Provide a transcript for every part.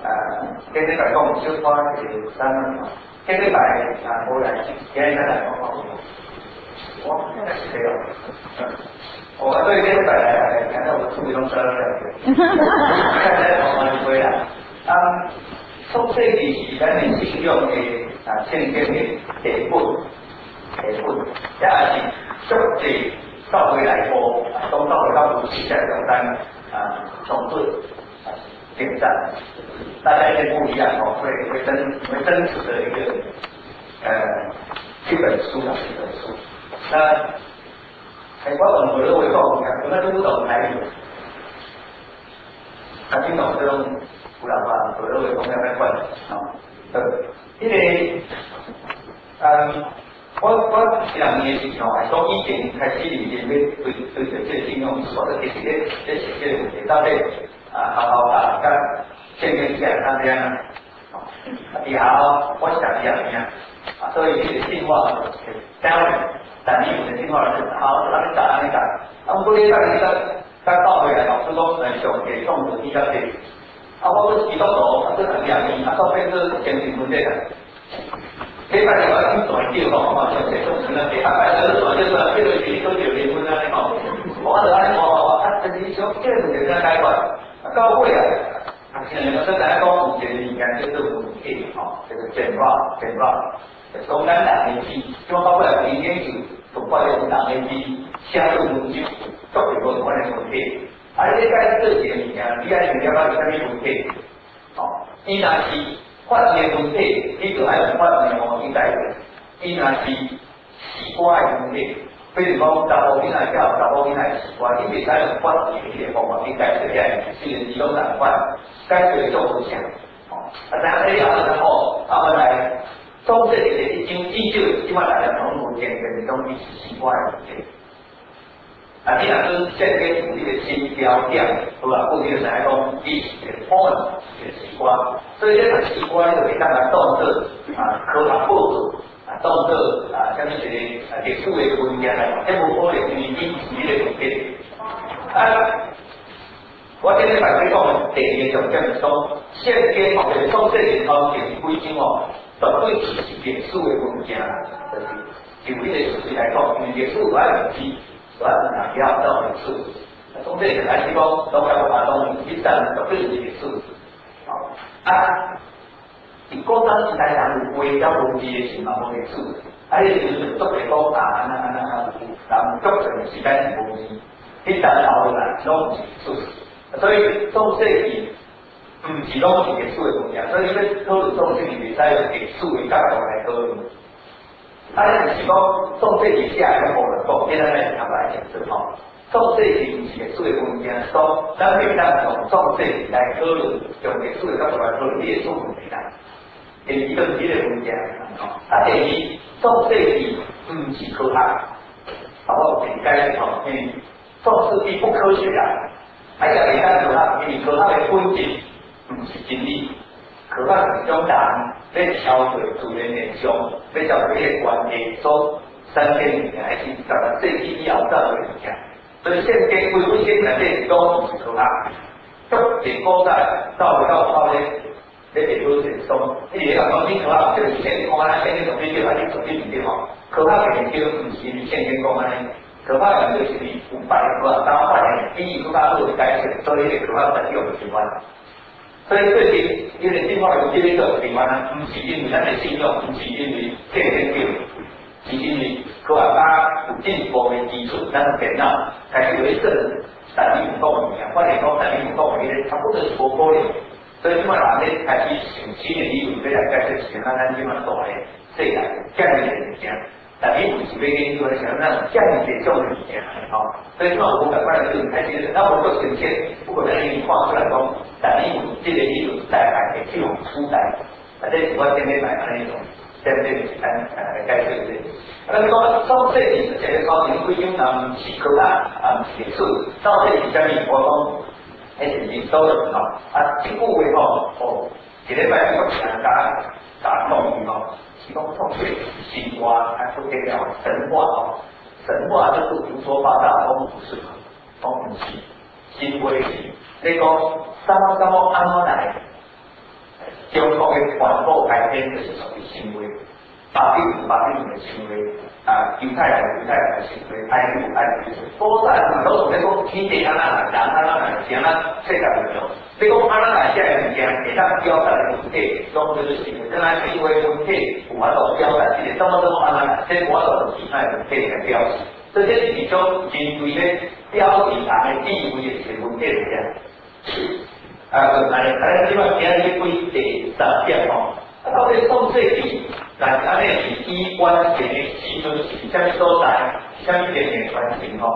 今日来讲小可是三啊，今日来无来，今日来我应该是这样。我对今日来，看到我处理拢得了，看在我们回来。从这里是咱的信用的现金的底本，也是足济到回来过，从到回到50下账单重复点赞，大家一定不一样哦，会真实的一个一本书啊，一本书。我懂我会讲，我们都不懂台语，听懂这种古老话，我会讲要换因为我2年前从以前开始已经对这个信用或者其实这写这个问题，到底好好把它现金起来这样以后我想一样所以这个计划单位但你有的计划是好让你打，不过你再倒回来，老师说想给种子比较低，我是几多度，这2年，到变成前景不对的。你发现我要做一叫这种可能其他就是这个学都有离婚我就安尼就是想这个就这样解决，到尾现在我在讲以前的物件叫做文体这个简化，从咱人的字，就包括研究，从包括人的字，写入文字，作为我们的文体。你该做这个物件，你爱了解什么文体？伊若是发明的文体，你就爱用发明的去解决。伊若是习惯的文体，比如讲查某囡仔跳，查某囡仔习惯，你袂使用发明的方法去解决遐，虽然是拢难办，解决做不成。但是了我来。从这里的一张依旧，基本上来讲，从目前跟中医习惯的问题。你若是现在有你的新标点，好吧？固定的来讲，你的 point 的习惯，所以这个习惯就会当来动作科学报告动作像是历史的文件这无可能是你的问题。我今日来讲第2个重点是讲，现今就是从这里方面规定绝对是历史的文件，就是就你的事实来讲，因为历史主要是主要是比较到历史。从这里来讲，拢要把东西一旦绝对是历史。你古早时代人有画了文字的是嘛无历史，迄就是作为讲人足长时间是文字，迄阵后来拢是历史。所以从这里。是拢是历史的文件，所以你要讨论总体，袂使用历史的角度来讨论。就是讲总体是写个无论讲，今仔日读来解释总体是毋是历史的文件，说咱袂当用总体来讨论，用历史的角度来讨论你的作文题啦。第二个是你的文件，第二总体是毋是科学，我理解因为总是不科学也袂当科学，因为科学的本质。不是真理，科学是种人要超越自然现象，要超越迄个关系所产生物件，还是10世纪以后造的物件。所以现今规本现在这都不是科学，足侪古代到后咧，历史是说，你来讲你科学就是现今讲安尼，现今从你对还是从你唔对科学研究唔是你现今讲安尼，科学研究是你500个科学当发现比科学做解释，所以科学才用喜欢。所以最近因为进化有这个情况不是因为咱的信用，不是因为这个研究，是因为科学家有进步的基础，咱电脑开始会证但你不讲物件，发现讲但你不讲物件，它不能是无可能。所以即摆人咧开始想新的理论，要来解释像咱即摆大的世界降低的物件，但你不是要研究像咱降低这种物件所以即摆有赶快就开始，那我做呈现，不过咱已经看出来讲。但你这个理论大概会去用出来，这是我今天来的那种，针对解释的。那说到这里，这个高龄规定呢是科学历史，到这里下面我讲，还是你收的这句话一礼拜我打动你是讲从这神话还不得了，神话就是胡说八道，不是，不是，行为。你讲什么安怎来？ 边就是属于行为，法律的行为，犹太人的行为，爱主，波赞嘛，都是讲天地安那来，人安那来，是安那世界运作。你讲安那来，这个物件会当表达的问题，拢就是行为，咱行为问题有法度表达，这个怎么安那来，这无法度其他的问题来表示。这些是一种人类咧表示人的地位的一个问题嚟嘅。来，即摆今日开第10点吼，到底创世纪，但是安尼是以关键的时阵是啥物所在，啥物边缘关系吼？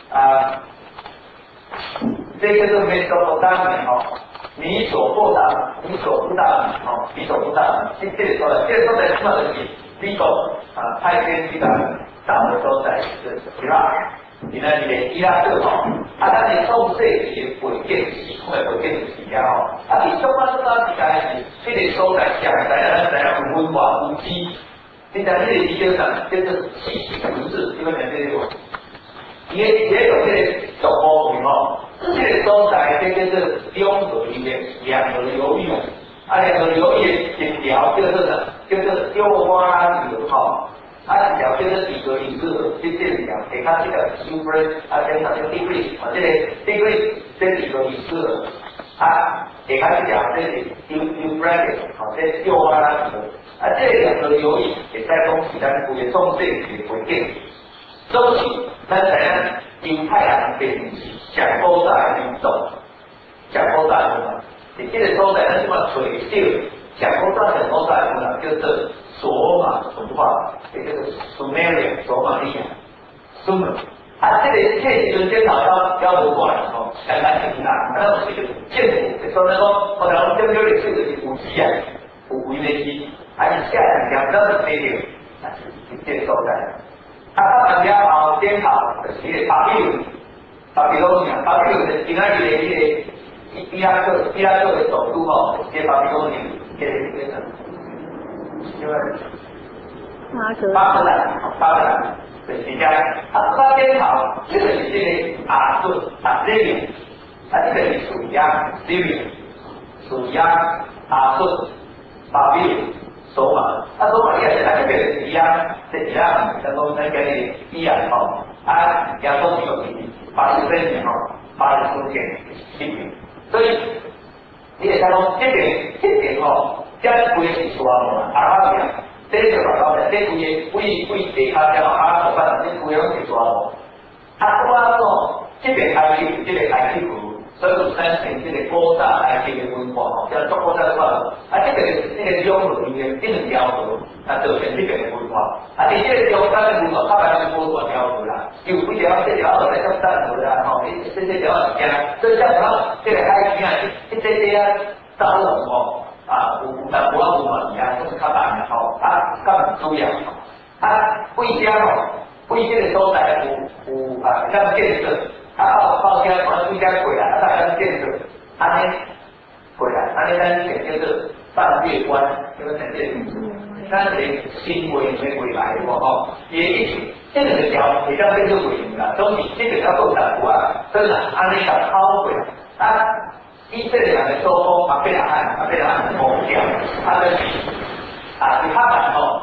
这叫做美索不达米吼，米索不达米吼，米索不达米，这个所在，即嘛就是美国太平这个岛的所在，就是伊拉克。现在这个伊拉克吼，咱的创世纪的背景时空的背景是了吼，伫中华时代是这个所在上知影有文化有知，你在这个资料上叫做史实文字，基本上这个，伊个有这个族部分吼，这个所在这叫做两河流域，两河流域一条叫做啥？叫做幼花流吼。一条叫做底格里斯，这条，给它这个 super，跟它这个 degree， 这个 degree 这底格里斯，给它这条这是 Euphrates， 这幼花流，这两个流域也在东西咱古的中世纪的背景，中期咱知影犹太人变成上古早的民族，上古早的嘛，伫这个所在咱即马找少上古早的叫做索马文化，也就是 Sumerian 索马利亚 ，Sumer。这个时阵检讨要文化的时候，相当困难。咱有这个政府，所以讲，后来我们讲历史就是有机啊，有为的机，还是下两条是这个，这个所在。到了后检讨就是那个巴比伦是今仔日的那个伊拉克的首都吼，这巴比伦这个什么？因为巴格兰的时间，他检讨这个是这个亚述这边，这个是属亚这边，属亚亚述巴比伦索马，索马利亚是这个是伊朗，是伊朗，咱讲那个伊朗吼，亚洲就是80年吼，80年这边，所以你会看讲这边吼。这规个是沙漠阿拉伯，这就话讲咧，这规地下了阿拉伯版，这规个拢是沙漠。我讲这个埃及古，所以有产生这个古早埃及的文化吼，叫中国在话，这个两河里面这两条河，造成这边的文化。伫这个中间的文化，它还是无大条河啦，有几条这条河来叫淡河啦，吼，这条是惊，所以像这个海边这造龙吼。有淡薄仔文化一样，就是较淡吼，较主要。贵江吼，贵这个所在有像建设，报价可能贵江过来，大家建设，安尼过来，安尼咱叫做半月关，叫做这个，咱是新会未来的吼，也一起这两条会当变做会员啦，总是这个要够淡薄仔，真的安尼甲跑过来，以色列人的作风被人按抹掉，就是你看板吼，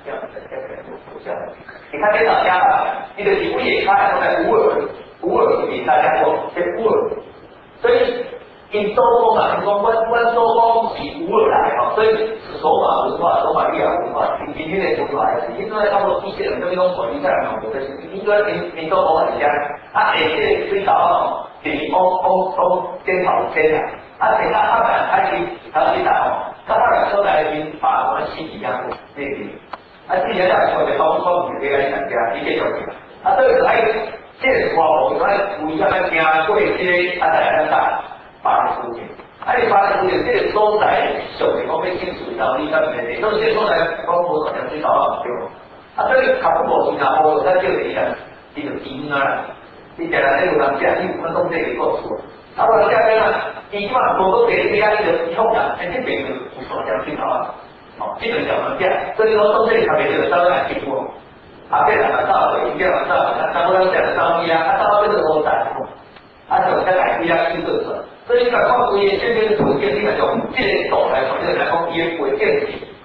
你看这场家吧，你的题目也看都在乌尔比大家说这乌尔，所以因作风啊，你说温作风是乌尔来吼，所以是索马文化、索马利亚文化，今天的文化还是应该差不多一些人跟那种管理在哪个的，应该民作风很像，这最早吼。就是往检讨检啊，其他人开始吼，他人所在边把我们西皮样这边，之前来说就讲唔给来参加，你继续所以喺这个话我在为啥要行过这大家把事情，你把事情这个所在上面我要清楚到你上面的，所以这所在讲无可能最早对，所以较不无新加坡在这里啊，伊就赢啊。你讲的那个人家，你不能这里做错。不然下面呢，你起码我都给人家一个以后呢，这边就不说讲最好基本讲能讲，所以说从这里特别就是当然经过，这两个道理，一个道理，差不多这样的道理到这个都在，就在改变新政策。所以讲到规个这边的条件，你来讲，这个岛来讲，这个来讲，伊的条件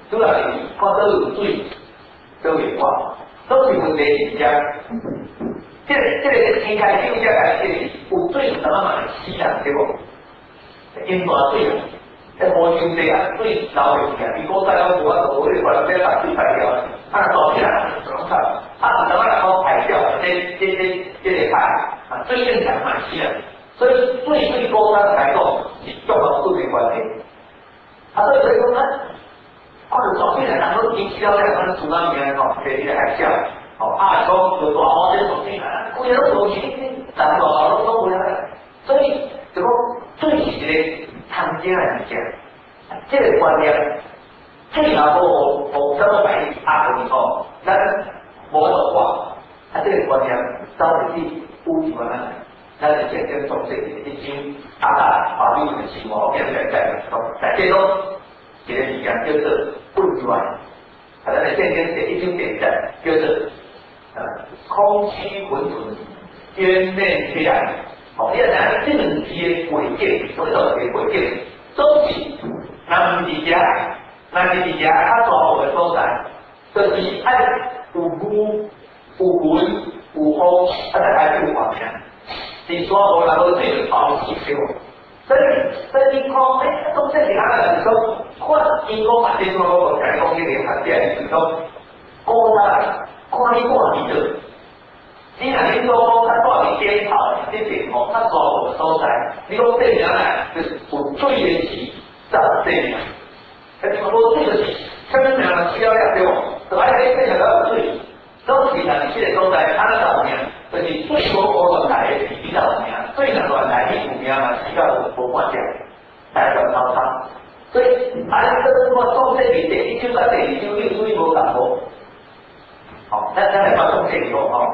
主要是看到有水，都会挂，都是问题是讲，这个天开酒家来这有水怎么买死人对不？因大水啊，无伤济啊，水流袂去啊，比古早我无法度，我哋可能要把水排掉，大起来怎么怎么来好排掉这个排啊，水正常买死人，所以水对古早来讲是足够水的关系。所以讲呢，早起来人都天气了咧，可能厝那边吼，天气海啸，讲就大雨天早起来，规个都无钱，人落雨都无来，所以就讲水是一个汤家的物件，这个观念，最若无怎么摆压力吼，咱无得话，这个观念走入去有意完啦。咱就渐渐从这一种法律的生活变成在这种一个物件叫做混乱，咱就渐渐在一种变成叫做空虚混沌、渊面黑暗。你看这两支的背景，所以说这个背景，总是咱唔是遮，咱是伫遮较大户的所在，就是爱有雨、有云、有风，大家就有画面。是说无人无水就泡死对无？所以你看，总这是哪个就是说，看因讲啊，这我甲你讲迄个学者就是讲，古早看你看你就，你若你说较大伫边头这边吼，较大户所在，你讲这名来就是有水的时，才有这名。无水就是什么名需要了对无？就爱你变成有水。总是人这个所在，安怎有名？就是水无乱来的比较有名，水若乱来你有名嘛，比较无半点，大条操场。所以，我讲这里第一首甲第二首，你有水无共无？好，咱来讲讲这里讲吼。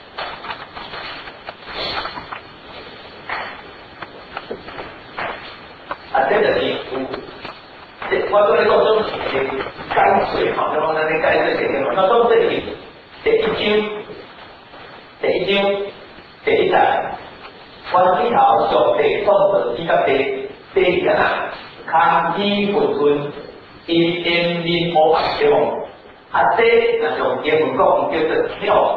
这就是有，我跟你讲，种是干水吼，就讲咱咧解水这个，那讲这里。第一章，第一站，关起头上帝创造世界第二啊，空气混沌，阴阴面乌白对无？这若用英文讲叫做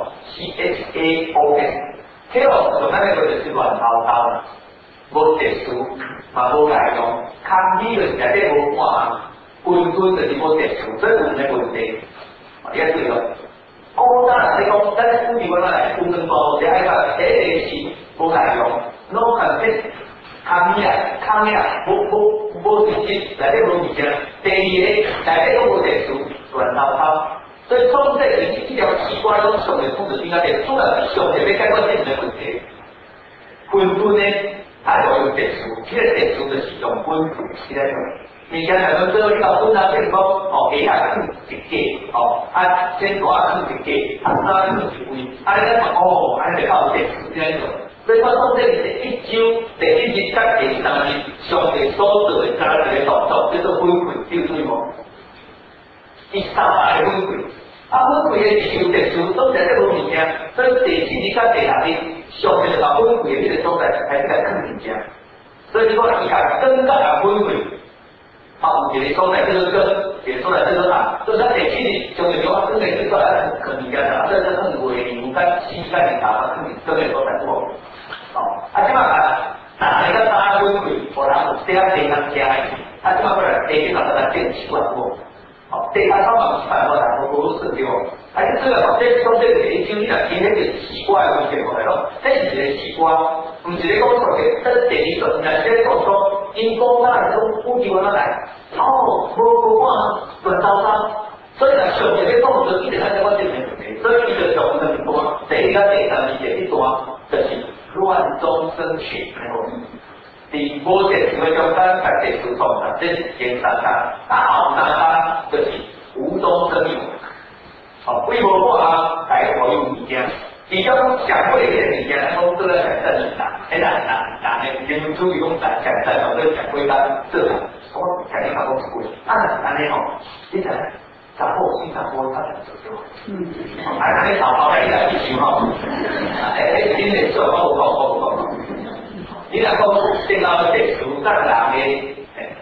chaos，chaos 上咱那个就是乱糟糟啦，无特殊，嘛无内容，空气就是内底无看，混沌就是无特殊，所以有个问题，你要注意咯。古早人讲，咱古时我来分两步，你爱看第一个是无内容 ，no content， 空呀，无实质，内底无物件。第二个内底都无特殊，乱糟糟。所以从这一条奇怪拢上面控制应该是主要是上面要解决这个问题。混沌呢，它就用特殊，这个特殊就是用混沌起来用。物件来讲，做你到本来变讲，下啊放一架，先大放一架，三放一位，你咧安尼就到这这样做。所以我讲这第一章第一日甲第三日，上帝所做的三个动作叫做分开，对对无？第三大的分开，分开的是有特殊，总在这无物件，所以第四日甲第六日，上帝就把分开的迄个所在开始来放物件。所以你讲伊甲更加啊分开。有一个所在叫做根，一个所在叫做暗，所以咱第七日将个话，真个是说咱可能讲啦，这是很为牛肝、膝盖的打法，真个所在不？即马哪一个大分开，互人有这样地方食的，即马过来第一个咱变习惯不？第三方法是办法，但无顺对无？这个这从这个第一章，你若今天就习惯的问题过来咯，这是一个习惯，唔是咧讲错嘅，这第二个，但是咧讲说。因讲咱种古时我来，无看乱糟糟，所以上一个讲就一直在我这边问题，所以伊就上两段，第一个第三第一段就是乱中生曲，伫无特殊的中间才特殊创造，这是前三单，后三单就是无中生有，为无看来可有物件。其中讲过的这个物件，咱讲做咧讲真难，难的因为主要讲讲真，或者讲规单做人，我肯定讲讲不会。安尼吼，你睇查甫先查甫，他能做对无？安尼头头来来一想吼，真的做我有讲。你若讲电脑的特殊，咱人的上面创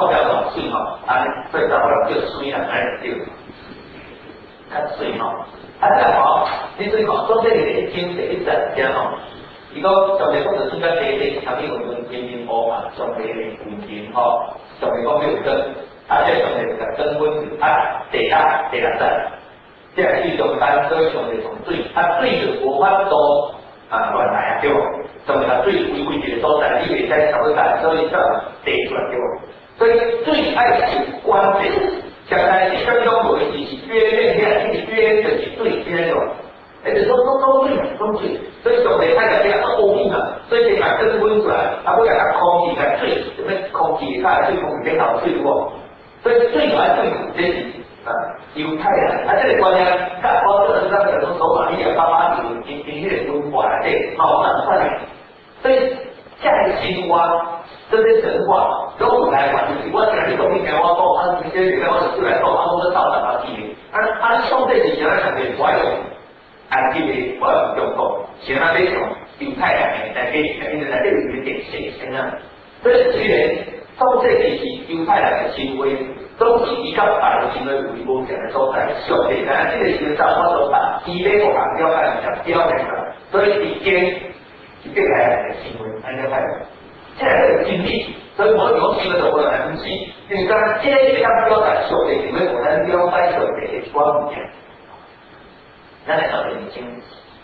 做了偌水吼，所以查某人叫水啊，安尼叫，较水吼。这个吼，你水吼，总体是一斤1只吼。如果上面讲就算甲地头前面运动平平乌嘛，上面的运动吼，上面讲6根，这上面个根本是第6层，这是最上单，所以上面从水，水就无法度乱来对无？上面水规一个所在，你袂使差不多，所以才地出来对无？所以水爱是关键，相当是相当无是约面起，约就是水约了。就是都水，所以上面太阳这都乌面啊，所以这个根本出来，不甲它空气甲水，什么空气它水空气变好水无，所以水来水去这是犹太人，这个观念，甲我这个咱个种罗马尼亚爸爸就因迄个文化内底，我难发现，所以这个神话，这些神话，拢有来源，就是我今日讲你听我讲，直接我就出来讲，我都照答你的，上帝是怎样想的，我用。这个我中国，像那种犹太人来给来这里点线啊，所以虽然中世纪是犹太人的行为，都是比较大的行为有无强的所在，上帝但这个行造我都把基本各行了解标明了，所以已经是犹太人的行为，了解。这个经历，所以我有行为就不能分析，因为刚这个要表达上帝，因为我们了解上帝的观念。咱来到已经，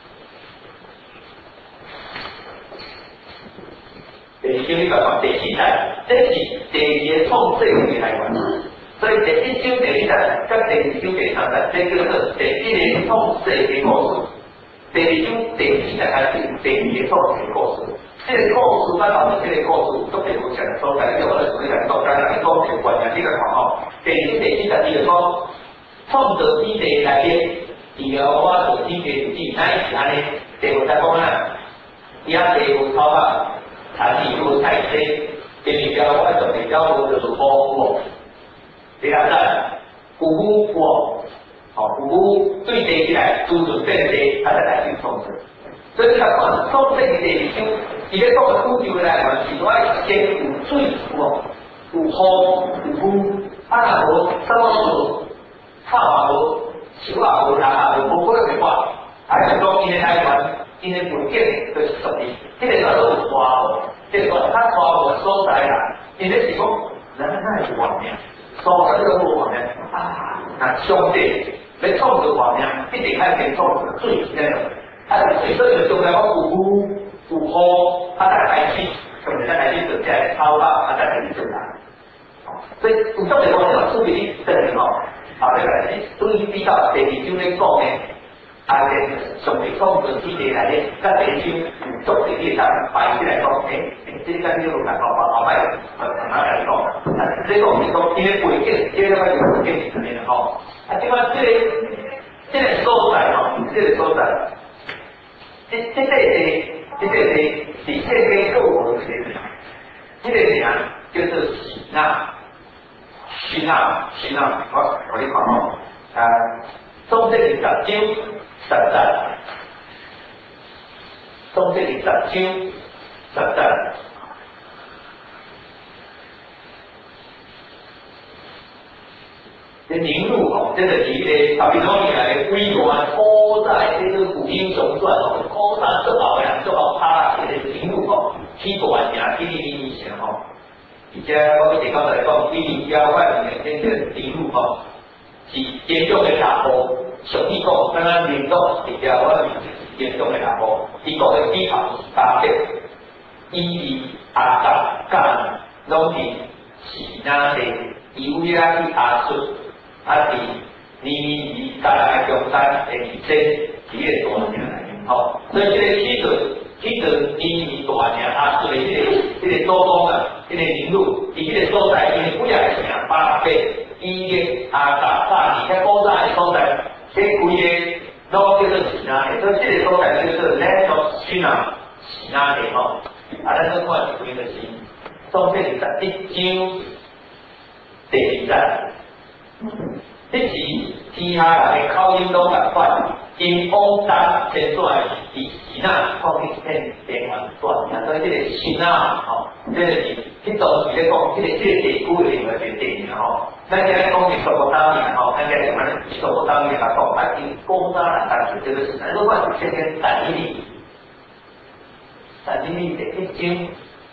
你讲第4代，这是第2个创世纪来源，所以第1章第2代，甲第2章第3代，这叫做第1个创世纪故事。第2章第4代开始，第2个创世纪故事。这个故事，咱后面这个故事都并不强的所在，你我来处理来讲，咱来讲这个观念，你来看吼。第2章第4代，第2讲创造天地内面。我做天地自己，那是安尼，地无在讲啊，伊地无草啊，地无太细，因为我做地无就是无，第2代有无，有对地起来，自准变地，再来去创造。所以咱看创世纪第2章，伊咧讲的宇宙来源是爱先有水有雨有无，无什么无，草无。树也无，人也无，无可能话，是讲伊个来源，伊个背景就是属于，这个叫做有花无，这个较花无所在啦，因为是讲人哪会有命，所在都无命那上帝要创造活命，一定爱先创造水那种，水所以就将来讲有雨有雨，再开始，从再开始做这个草啊，再开始做人，所以有种情况下，处理这个吼。后来来，对于比较第2章咧讲咧，上帝创造天地来咧，甲第1章有足地你当摆起来讲，这个跟你有难后摆慢慢来讲。这个是讲伊个背景，这个背景是安尼吼。即摆这个所在吼，这个所在，这个是现跟旧文的名，这个名叫做喜纳。新啊，我你看吼，中世纪10章10节，中世纪10章10节，这名录吼，这就是迄个巴比伦来的伟大古代，这个古英雄传吼，古代最后人最后拍这个名录吼，起大名，起以前吼。而且我哋刚才讲，20交换年这个题目吼，是严重的打破。俗语讲，刚刚领导20交换严重的打破。伊讲的比较搭配，阿甲拢是是那个以为去阿出，是尼大来中山的这几个大名来吼，所以这个起准尼大名阿出的这个周公啊。这个名录，伊这个所在，因为几啊城8倍，伊个阿达大尼，遐古早的所在，这规个拢叫做西南的，所以这个所在叫做 Land of Shinar， 西南的吼。咱再看一边就是中世纪11章第2节，这是天下人的口音拢共款，因往单先出来是西南，看去片变完断，所以这个西南吼，这个是。 迄种是咧讲，这个地区的另外一个电影吼，咱今日讲美国当年吼，咱今日讲美国当年来讲，啊，因工商人当时就是咱说话是天天产力的一经。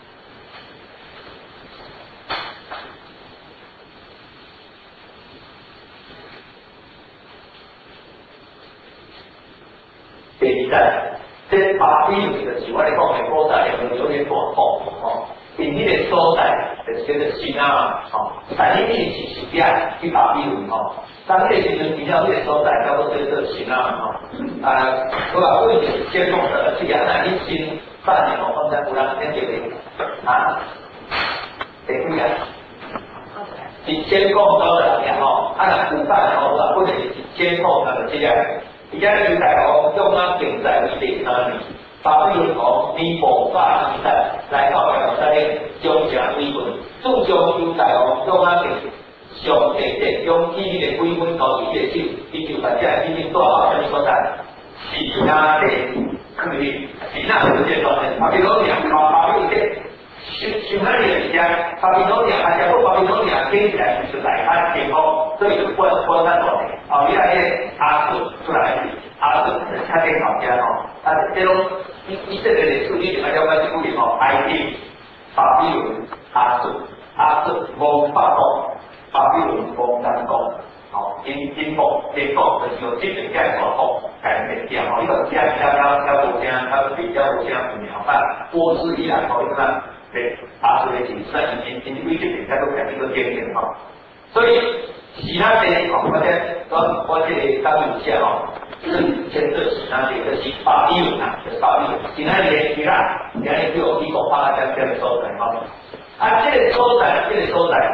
第二站，这巴比伦就是我哋讲嘅古代有啲大埔吼，因迄个所在就是叫做新啊吼，但迄个是实际去巴比伦吼，当迄个时阵比较迄个所在叫做新啊吼，我话为了监控的这样那一新半年吼，放在湖南那边啊，第几啊？是监控到的然后，古代吼，我为了监控的这样。而家要大學用啱競爭力3年，巴比倫王尼布甲尼撒來到亞洲咧，將城威權，主將猶大王用啱上帝的用起的規本交伊嘅手，伊就把這已經帶到什麼所在？是哪的區域？是哪個階段呢？巴比倫人巴比倫的上海的時間，巴比倫人啊，如果巴比倫人聽起來就是來看天空，所以就關在哪裡？後面那個阿叔出來，阿叔是看電腦家吼，這種以色列的歷史你大家關注吼，埃及、巴比倫、阿叔蒙法國，巴比倫蒙丹國，吼，英國、美國就是有這個概括吼，概念點吼，呢個只係有無聲，有比較無聲有名吼，波斯伊朗吼，呢個對阿叔的景色，因為這邊大家都講呢個經典吼，所以。其他的哦，我這裡剛有下哦，是前這其他的就是巴比倫啊，就是巴比倫，其他的伊拉就有美國巴這樣的所在吼，這個所在，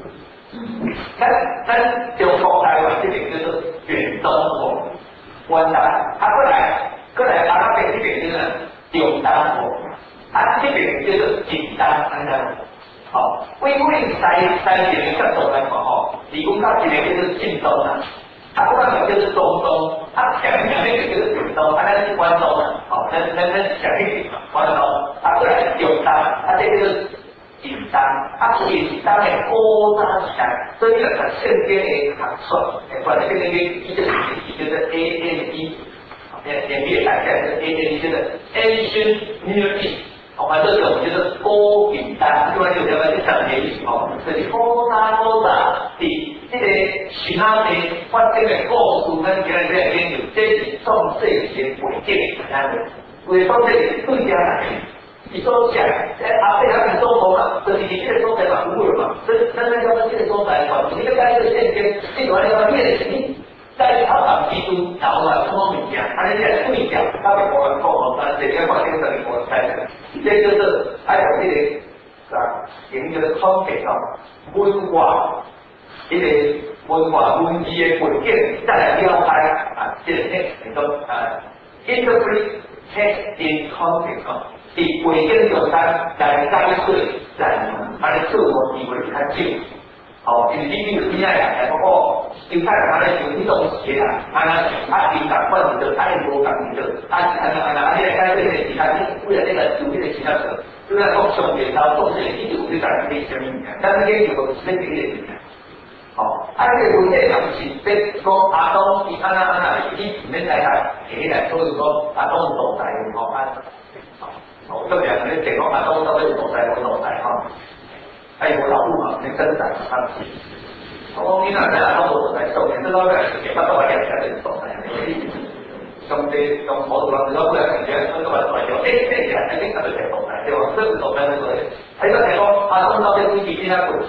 咱中國台灣這邊叫做遠東河，灣南，過來阿拉伯這邊就是中東河，這邊叫做近東，安怎？好，為西邊的角度來講吼，離阮到一個叫做近東啦，我講叫做中東，上面那個叫做遠東，咱是關東啦，好，咱上面關東，過來中東，這個叫做近東，近東的古早時代，所以就聖經的學說，或者聖經的一個叫做 ANE， 也可以大概是 ANE， 叫做 Ancient Near East。這種就是古近東，另外就叫做上面意思吼，就是古早的這個其他的發展的故事，咱今日在研究，這是創世記背景，為創世記對家來，伊所講，阿伯他們所講嘛，就是你這個所在嘛，不會嘛，所以咱要把這個所在嘛，你要改這個聖經，你就要把你在他黨基督然後什麼物件，他哋在對講，他們我們講，但是要把這個我猜的，這就是還有這個研究的方面文化，這個文字的背景再來了解這個那種interpret text in context 在背景中間來解釋人他的自我地位較少。哦，就是你有邊啊人講哦，猶太人他咧有呢種事啊，平常慣住就，無共住就，你來解釋其他，為了這個有呢個其他者，就係講上邊到做這個，你就會講啲什麼嘢，但係呢個是呢個嘢。哦，這個文件上是即講阿東伊你唔免來起來，所以講阿東是獨裁嘅吼，哦，特別係你淨講阿東到底是獨裁冇獨裁吼。我老母嘛，你跟仔他我講你哪在阿東獨裁受年，這個係給他多兩條的獨裁，兄弟用我主要是講不了感覺，所以話獨裁就起來，一定佢就係獨裁，對吧？這是獨裁的所以，喺個情況阿東到底會幾邊一個？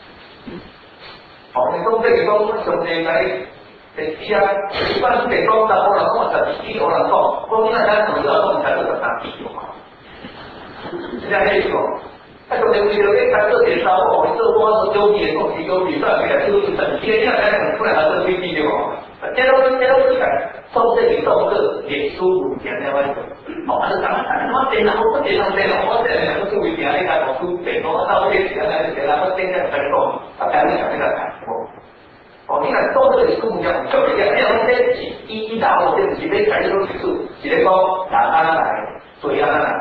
哦，你講這個講兄弟來。一般北方的我人講就一我人講，我你哪在從這講才是當地嘛？是這樣意思哦。兄弟為了你看這些招哦，這我是有比的東西，有比算起來就是整天你哪在講出來還是未必的哦。這都是講從這裡到這臉書文件那塊，哦，是講我電腦不電腦電腦，我這裡不是文件，你看我書電腦到這裡來我現在在講，他講你講這個看過。哦，你看到這個書講，特別講，你講這一打我這是咧改這種技術，是咧講人安來，水安來，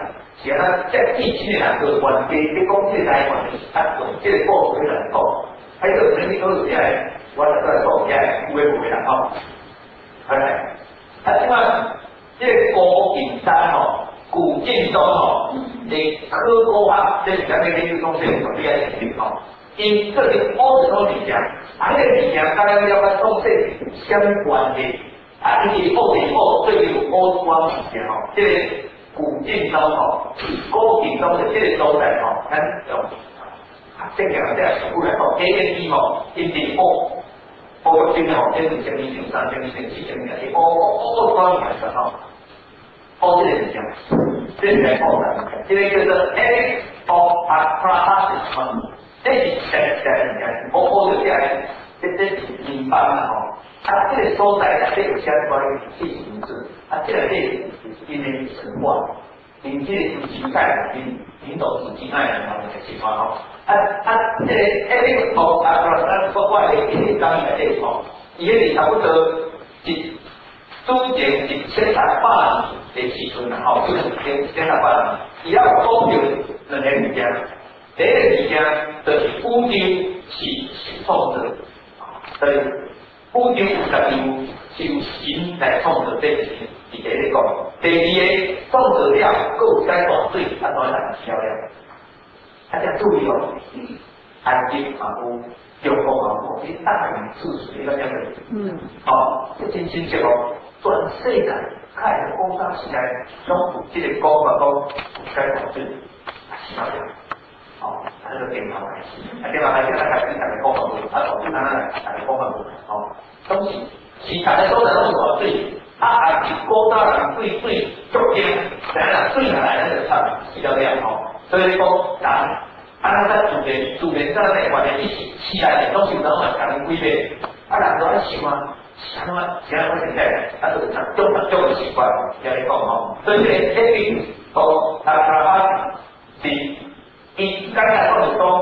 是啊，即以前的人做原地，你讲这个台湾啊，用这个故事来讲，还有你都有在，我来讲在有诶无诶人吼，哎，啊，即摆这个高景山吼，古建中吼，你考古学，这是咱个研究中这个比较严谨吼，因这是all the物件，啊，这个物件甲咱了解中这相关的，啊，伊是all the最有all 关物件吼，这个。古建中吼，高建中的这个所在吼，咱用正经即个俗语来讲 ，A N E 吼，一定乌真吼，这是什么性、三什么性、四什么性，乌方面的吼，乌这个物件，这是来讲的，这个叫做 A of Aprahasis 嘛，这是物件，乌就这是民邦啦吼，啊，这个所在这有相关的历史名字，啊，这个因为神话，因这个是在引导是真爱人的情况吼，这个A of Aprahasis 我的一讲来这吼，伊个差不多一中间1600年的时阵啦吼，就是1600年，伊要讲到两个物件，第一个物件就是宇宙是创造。所以，宇宙有十有是由神来创造这一件，是第一个讲。第二个，创造了，佫有解大水，安怎来漂亮？大家注意哦，埃及嘛有，中国嘛有，你大禹治水那样的，这真真实哦，全世界开的古早时代，拢有这个讲法讲有解大水，漂亮。这个电脑来，电脑来，大家是大家讲法不，导致咱大家讲法不，东西其他的都在弄什么水，古早人水足精，咱人水来咱就差是了了所以你讲人，咱自然咱来原来起来的东西，咱嘛讲规备，人都爱想啊，想现在就是中的习惯，要你讲所以这个他是。伊刚才讲是讲，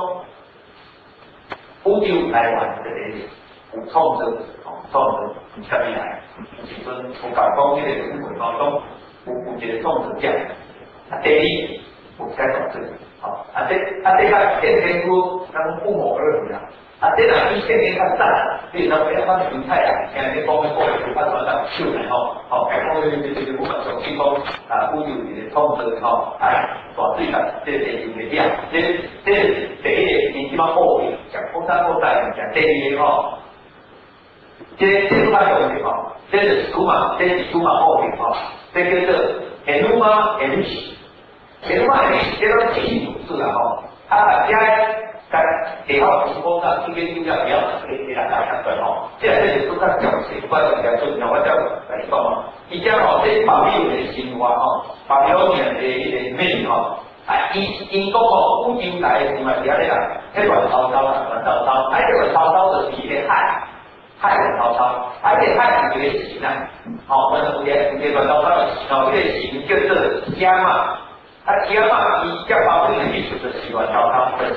宇宙来源这个有创造，从啥物来？时阵有讲这个宇宙当中有一个创造者，第二有解大水，这个天天书咱不谋而合啦。这若比天天较早，比如说比较讲犹太人，听你讲的过去较早咱手来讲讲就是我们重新讲宇宙一个创造大水啦，这地球的量，这第一个，你即摆货币讲古早讲第二个这是较重要这是数码货币这叫做 Enuma Elish，Enuma Elish 这种技术是啦大家。地方情况上，这个就要给大家看出这是都较详细，我比较重要，我再来讲以前这巴比伦的神话巴比伦的一个魅力因讲宇宙来是嘛是安尼啦，迄乱糟糟啦，乱糟糟，这乱糟糟就是一个海乱糟糟，这个海是一个神啊，我们有个乱糟糟的神这个神叫做亚嘛。亚嘛，伊叫巴比伦的意思就是乱糟糟的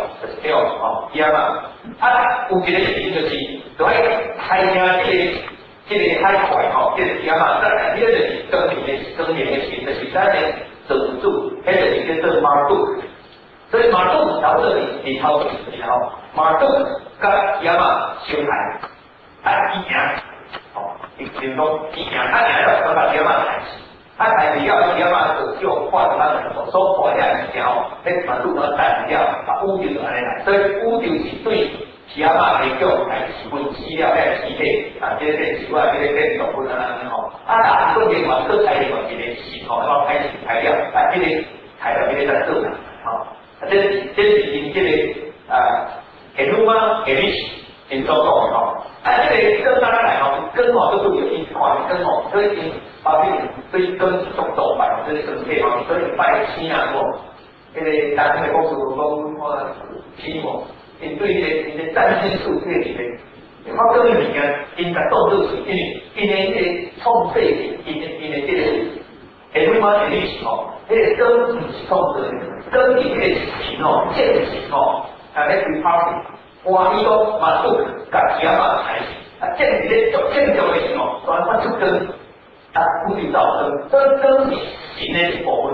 hell，亚嘛。有一个神就是在海边这个海块这个亚嘛，再来这个就是更年的神，就是咱的造物主，迄就是叫做马杜。所以马杜到这里你头的时候，马杜甲亚嘛相爱，伊赢，比如说伊赢，赢了把亚嘛抬起。台比了，你要嘛就换他们所换下来之后，迄马路都带了，把宇宙就安尼来，所以宇宙是对其他嘛来讲来分析了迄个体这个奇怪，这个动物安尼但是个话个材料一个是要开始材料，这个材料这个在做啦，这是因这个Enuma Elish因所讲这个跟当然来跟就是有一款跟所以巴比伦对跟中东拜就是跟配所以拜星那个咱的公司讲天因对因的占星术这里面，他跟物件因甲动作是因的创世因的这个下尾嘛历史迄个根是创造根是迄个神建神咧对 party， 哇伊讲嘛都甲其他嘛开建立建筑的时候，转发出根。宇宙造成根是神的部分，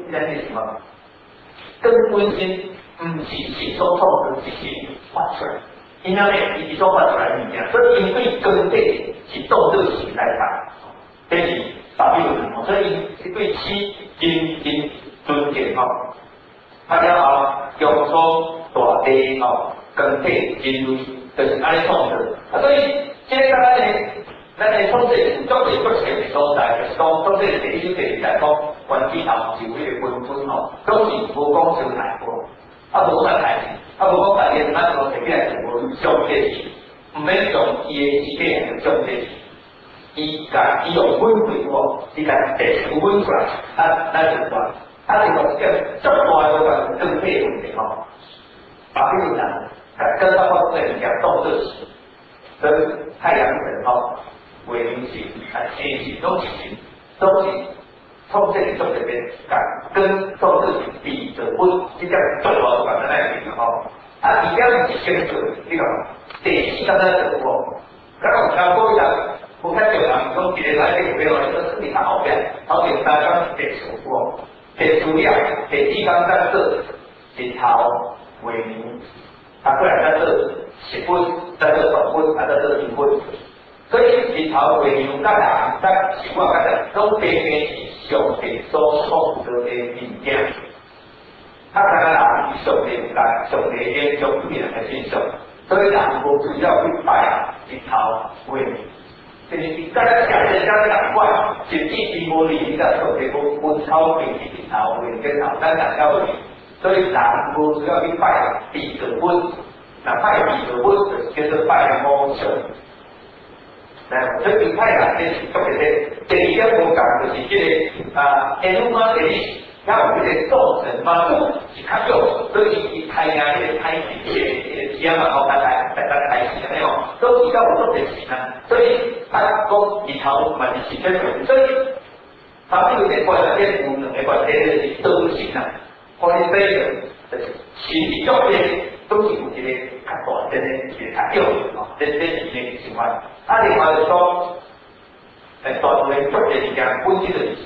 咱是什么？根本性唔是是所创的一些发出来，因为伊所发出来物件，所以因对根底是动作性来看，这是法律的，所以伊对起真尊敬吼。啊了后用所大地吼，根底真类，就是安尼创造。啊，所以这个咱的创制有足侪足侪的所在，就是讲创制第一、第二来讲，原起头是有迄个分分吼，拢是无讲伤害过，无啥代志，无讲大家咱就摕起来就无上这事，毋免用伊的事体上这事，伊用稳对我，伊甲地球稳出来，咱就算，就是讲一个足大个个根底问题吼，把比如讲，跟他发生一件动作时，跟太阳神吼。为明星天气都是从这里做这边，跟做自己比的温，这叫做好管的那个吼。啊，比较是先做这个第四个呢就是我，刚刚讲过一下，我看有人讲一个来这个没有，就是身体较后边，好简单，刚是第四个，第四样，第四刚在这日头为明，啊，过来在这日分，在这短分，啊，在这平分。所以日头为牛甲人，甲习惯甲人，拢偏偏是上帝所创造的物件。啊，咱人上帝有甲上帝嘅上帝人嘅现象，所以人无需要去拜日头为牛。就是咱假设咱人怪，甚至伊无理甲上帝无超平日头为跟头，咱人要理，所以人无需要去拜地的本，那拜地的本就是叫做拜魔神。所以太阳这是特别的，第二点我讲就是这个天马的历史，它有这个众神方面是较少，所以伊太阳这个太阳这个嘛，吼，大家太阳没有，都比较有特别时呢，所以他讲日头嘛是这种，所以他有点关键有两个关键就是多性啊，或者这个就是心理上面都是有一个较大的一个较少哦，这是一个情况。啊，另外就是说，大部分做嘅物件本质就是，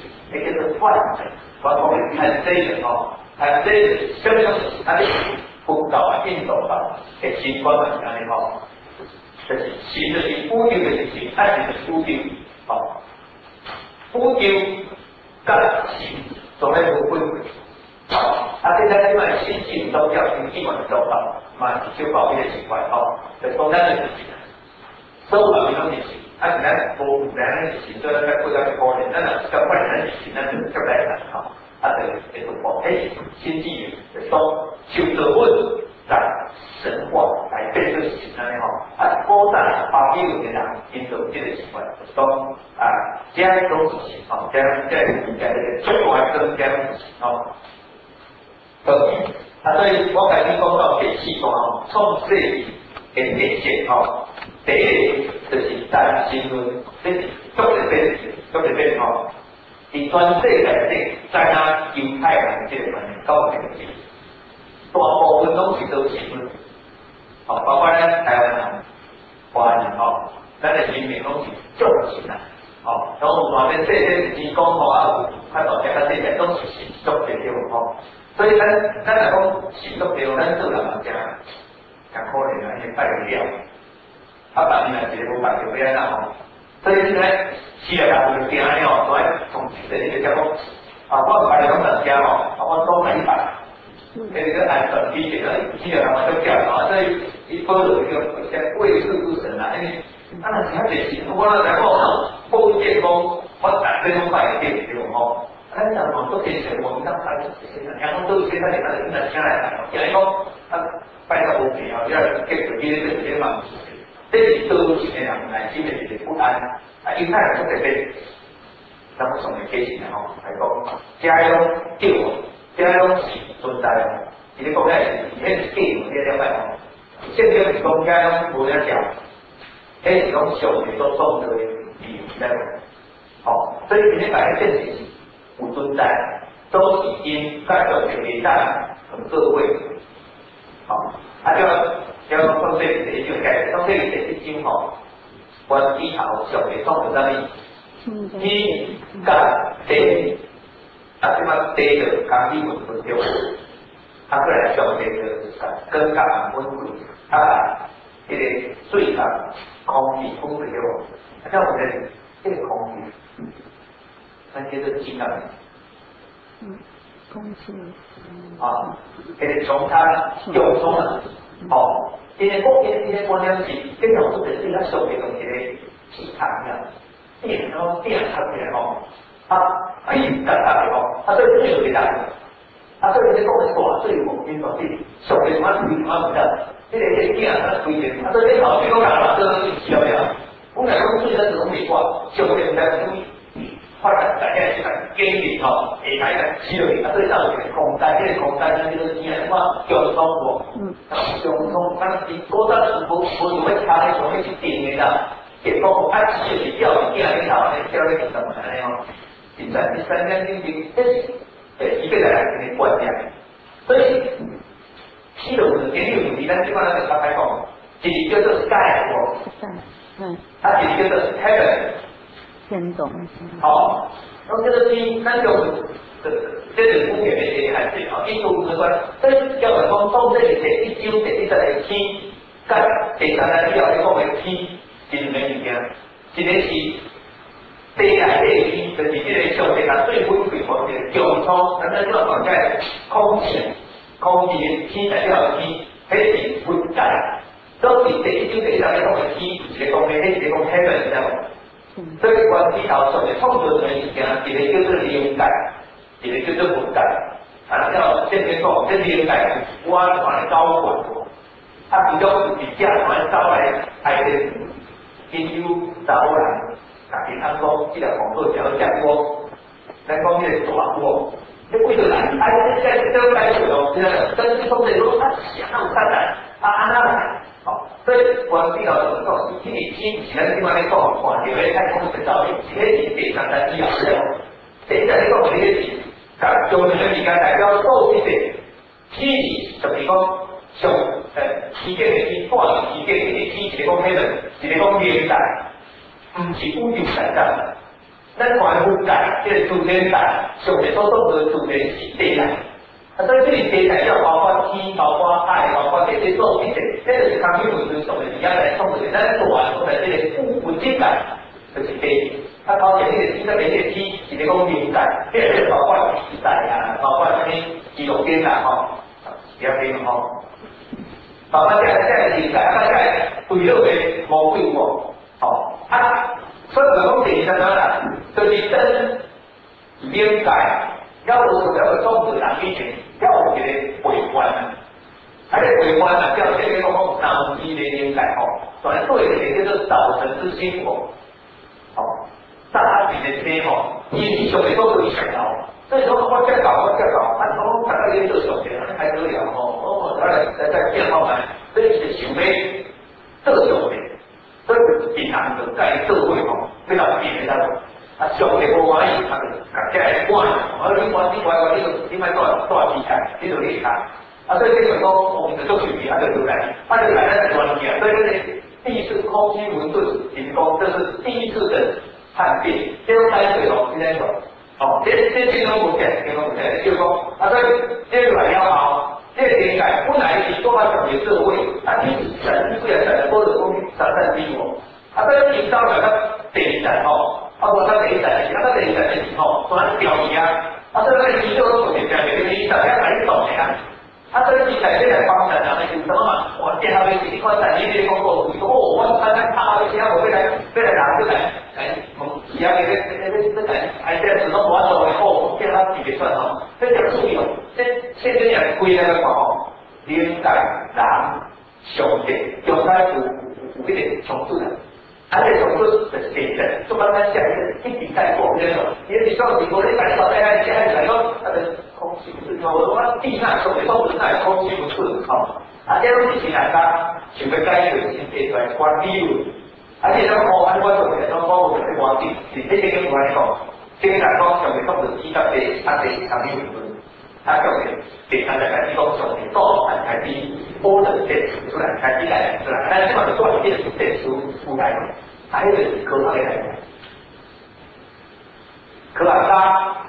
叫做反正，我讲嘅看这个吼，看这个相当啊，辅导啊、运动啊嘅情况是安尼吼，就是行就是补救的事情，爱就是补救，吼，补救甲行做咧无分别，吼，啊，现在即卖新进宗教、新基本宗教，嘛是修保育的情况吼，就讲咱嘅事情。所以我们拢是，啊，咱无咱是做咱国家的可能，咱若甲外人是，咱就较来难吼，啊，就会突破。新纪元就讲求得稳，来神话来变做事安尼吼，啊，古代巴比伦的人因做这个习惯，就是讲啊，这种事情吼，这个中外跟这样事情吼，啊，所以我甲你讲到第四段吼，创世的界限吼。第一就是单身论，这是足特别吼。伫全世界内，在咱犹太人这个观念到现在，大部分拢是都是论，吼，包括咱台湾人、华人吼，咱的人民拢是重视啊，吼，然后大面这是讲吼啊，看到这个世界拢是足特别吼，所以咱来讲是足特别，咱做人物件，较可怜啊，因为拜不了。啊，别人来一个无办就不要啦吼，所以你看，死了人就惊安尼吼，都爱从这个叫讲，啊，我拜拢人家吼，啊，我多买一百，这个安全第一点，死了人嘛就叫啊，所以伊保留一个叫贵世之神啊，因为啊，那其他这些，我那来讲，保健讲，我大这种拜对对吼，咱讲嘛都可以我们当拜然后都现在你看人家请来，有人讲啊，拜到无平啊，要给自己这些嘛。这是都市的人来心里的不安，啊，犹太人做这边，咱们从的基情吼来讲，家用对我，家用是存在的，伊咧讲咧是迄是假，你了解吼？现在是讲家用无了讲，迄是讲上帝所创造的理由在吼，所以今天摆在现实是有存在，都是因在上帝给咱很各位，好，啊就创世记第一章解，创世记第一章吼，原起头上帝创造咱的天甲地， 啊，即摆第个工资分掉，啊，过来上第个更加稳固，啊，迄个水甲空气分对无，啊，叫我们迄个空气，咱叫做金啊。 空气。 啊，迄个从它有中啊，哦，因为观念是，这种是对咱上面用一个气场呀，电出来吼，气干大的吼，所以水就大，所以你讲的大水无变到底，上面什么水什么不得，这个电推的，所以你头先讲啦，这是需要的，我们讲水咱种美化，上面在水。发展大家是经历吼，下摆来起落去，所以造成空间，这个空间咱叫做啥？什么交通无？交通，咱是古早无想要差咧，想要去定的啦。结果就是掉去镜里头，掉咧什么安尼吼？第三点这是一个来的观念。所以起落去电力问题，咱即摆咱就刚才讲，一个叫做sky无？一个叫做 heaven。 天懂。 好，然后这个天，咱就这个目前的这个还是啊，印度之关，所以叫我讲到这里第一周第一个的天，甲第三个以后你讲的天是两个物件，一个是地下的天，就是这个上地下最稳定方面，交通，咱这讲在空气的天代表天，迄是稳定，所以第一周第一个你讲的天，一个讲的，迄一个讲 heaven，知道无？所以关系头上的创造的物件，一个叫做灵感，一个叫做文感。啊，叫先讲，这灵感我把你高管过，比较比价，把你招来海的研究找人，家己通讲，这个工作叫讲过，咱讲这个大锅，你为了来，这该做咯，这个跟这种的说，想那么简单，安那来。所以关系到怎么讲，这个天是咱另外咧讲，看到咧太空的照片，这个是第三代以后了。第一代咧讲，这个是甲中年的时间代表做一个天，就是讲上天界的天，挂在天界的天，是讲迄个，是讲天代，唔是宇宙代的。咱看物代，这个自然代，上面所讲的自然是地代。所以这里地材料包括天、包括海、包括这些做一些，这个是康熙文字上的底下来创的，咱做完出来这个不进感就是地，它包括这个天在这个天，是个讲灵感，这个包括时代啊，包括什么记录点啊，了解吼，包括这个灵感，这个对落的无对无，所以我讲第三啦，就是真灵感。要有什么样的种植人以前要有一个回观啊，这个回观啊，叫这个讲脑机的灵感吼，当然对的叫做早晨之心火，大体的天吼，因上面都可以想到，所以说我这搞，按说大概研究小学还得了吼，在变化嘛，所以是想要这种的，所以平常就在社会吼，比较别的那种。上帝无欢喜，他就甲这个管，你莫带皮开，你就厉害。所以这个讲，我们就做水平，就出来，就来咱关键。所以这个第一次空气文字提供，这是第一次的叛变。这种开水哦，今天说，这金融不见，就是讲，所以这个来了后，这个灵感本来是做到小学社会，你神虽然在波的东西常在逼我，所以你到了他第一站我他第一代，他第一代的时候，做咱调研所以那个研究所就讲，这个医生要来懂的所以你在这个方面是什么嘛？我电下面你看在你这个工作，我参加他一些，我未来拿出来，其他还在使用我做以后，叫他自己算这个注意现在讲规那个灵感、人、上帝，用它有一点重复的。这种是写的，就刚才讲的一笔带过那种，因为你告诉我，你感觉到在那现在来说，它的空气不是我说地上说的都不是那空气不是这东西是大家想要解决先提出来管理论，且咱我做的种我们的管理，是这个跟我来讲，这个来讲上面讲的基本的产品理论，它叫的给大家来提供上面多才比多的这出来，才比来出来，但是嘛做一件这书覆盖的。还有科学来讲，科学家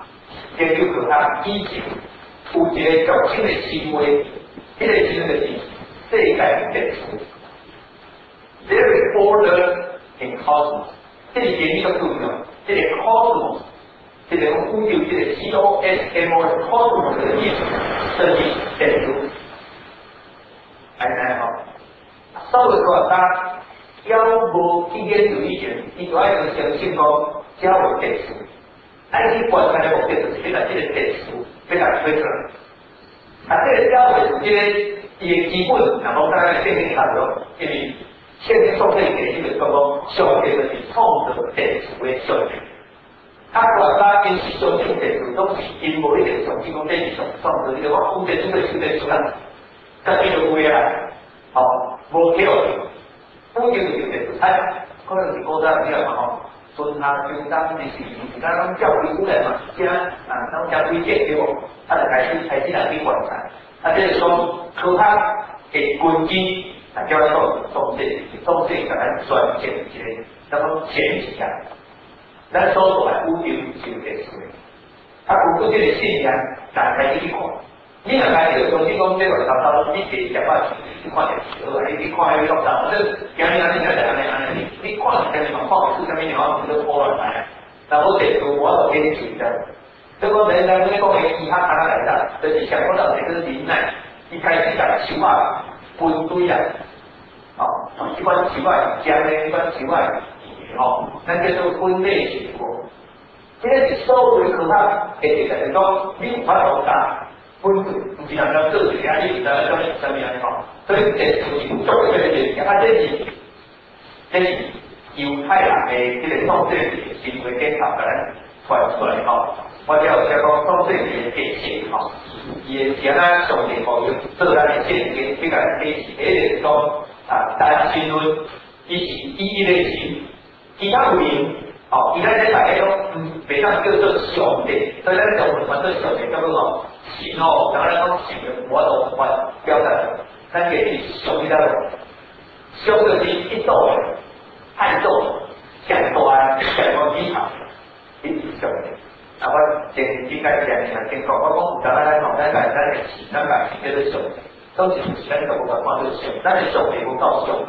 研究过他以前有一个足深的思维，迄个思维就是世界的秩序。There is order in cosmos， 这是研究个重要，这个 cosmos， 这个宇宙，这个 cosmos cosmos 的意思就是秩序，係咪啊？所以說他要無去研究以前，伊就愛去相信講，只要有秩序，愛去觀察的目的就是要來這個秩序，要來推出來。啊，這個只要維持這個伊的基本，然後大概建立差不多，因為現在創世記呢個講上帝就是創造秩序的上帝。啊，國家因是相信秩序，總是因無呢個相信講這是創造呢個我宇宙主嘅出來，咁呢就會啊，哦，無條件。宇宙就是秩序，可能是古早人講嘛吼，春夏秋冬的時期，而家講教育出來嘛，即啊，講教育界對無？啊，就開始來去觀察，啊，即係講科學嘅根基，啊，叫做總結，甲咱全建一個，叫做前提啊。咱所說嘅宇宙就是秩序，啊，有這個信仰，大家去看。你若家己就相信講，這個頭頭你第10擺去看電視，你看迄個錄像，即今日你就安尼，你看今日嘛看出啥物樣，我就破亂來。然後這個我就研究一下，所以講人家咧講嘅醫學安來啦，就是上講到這個人奶，伊開始甲手啊分對啊，哦，一款手啊是漿的，一款手啊是吼，咱叫做分類結果。這個是所謂科學嘅就是講，你有法度答。分對，唔是人家做事啊！你唔知影做啥物安尼吼，所以這就是做嘅一個啊，這是猶太人嘅這個創世記行為檢討，甲咱傳出來吼。我只有寫講創世記嘅記性吼，伊嘅是安怎上帝互伊做咱嘅聖經，比較啟示。迄個講啊，單身論，伊是以個神，其他有名吼，伊咱咧大家都袂當叫做上帝，所以咱中文翻做上帝叫做吼。神吼，當然講神嘅我都發表達，咱嘅是上帝在度，上就是一道嘅漢道上大上個以後，呢是上帝。啊，我前幾屆先講，我講咱來講，咱嘅神，咱嘅叫做上帝，都是咱個個看做上，咱係上帝無夠上，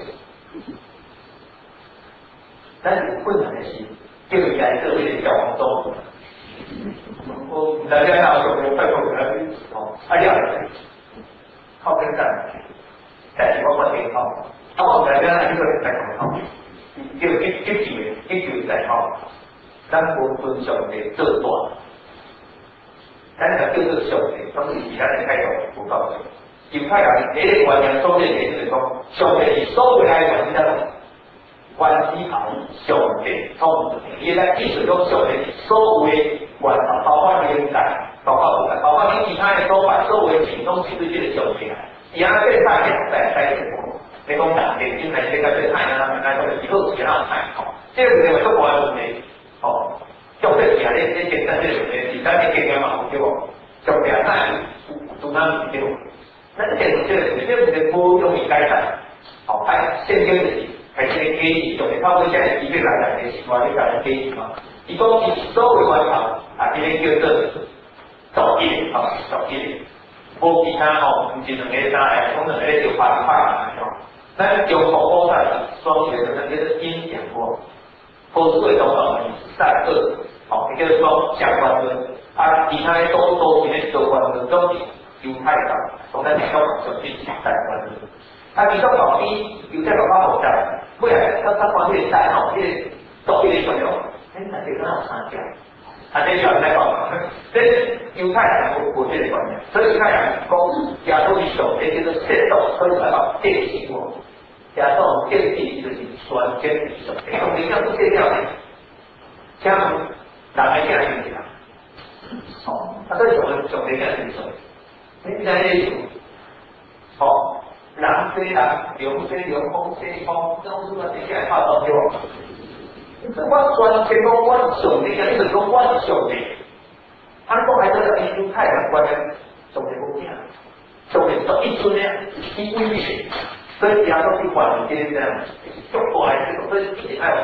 但是困難嘅是，叫伊來做呢個教皇中。我大家拿手機快過來哦，啊了，靠邊站，但是我關電腦，啊我大家呢個在講吼，叫一在吼，咱分上帝做大，咱就叫做上帝，當時其他人態度無夠嘅，猶太人迄個觀念所謂嘅就是講，上帝是所有來源之中。關之後，上帝統治，伊在意思講上帝所有嘅源頭，包括靈界，包括你其他嘅做法，所有嘅行動是對這個上帝來。而家最差嘅在你講大電影嚟，這個最差嘅啦，那個以後其他太好，這個認為都冇問題，哦，上帝是啊，你簡單啲嚟，而家你經驗嘛，對無？上帝啊，做哪唔對？那這個是不容易改善，好，喺聖經裡。係這個基義，就係透過現在醫院來嘅情況，你講嘅基義嘛。伊講伊所謂關頭啊，呢個叫做造業，吼造業，無其他吼，唔是兩個啥誒，可能係條法法吼。咱中國古代雙學的那個陰陽過，或是會講到善惡，吼，亦叫做相關論。啊，其他嘅都是咧相關論，都是猶太教，同咱中國上邊相關論。啊，其中講啲猶太教法學者。不然，他關鍵在吼，迄個道理上咯，咱大家敢有差價？啊，這就在講，這猶太人無這個觀念，所以猶太人講耶穌是上帝，叫做聖道，所以來講奠基喎。耶穌奠基就是全天是上帝，上帝要不這樣，像人嘅這樣是啥？哦，啊，所以上帝這樣是上帝，你知影意思？哦。人生人，龍生龍，風生風，種種啊，這些法度對無？我完全講我上帝，你就是講我是上帝。他講係嗰個猶太人觀念，上帝無驚，上帝獨一尊咧，是威力，所以耶穌去還這些足大嘅，所以一定要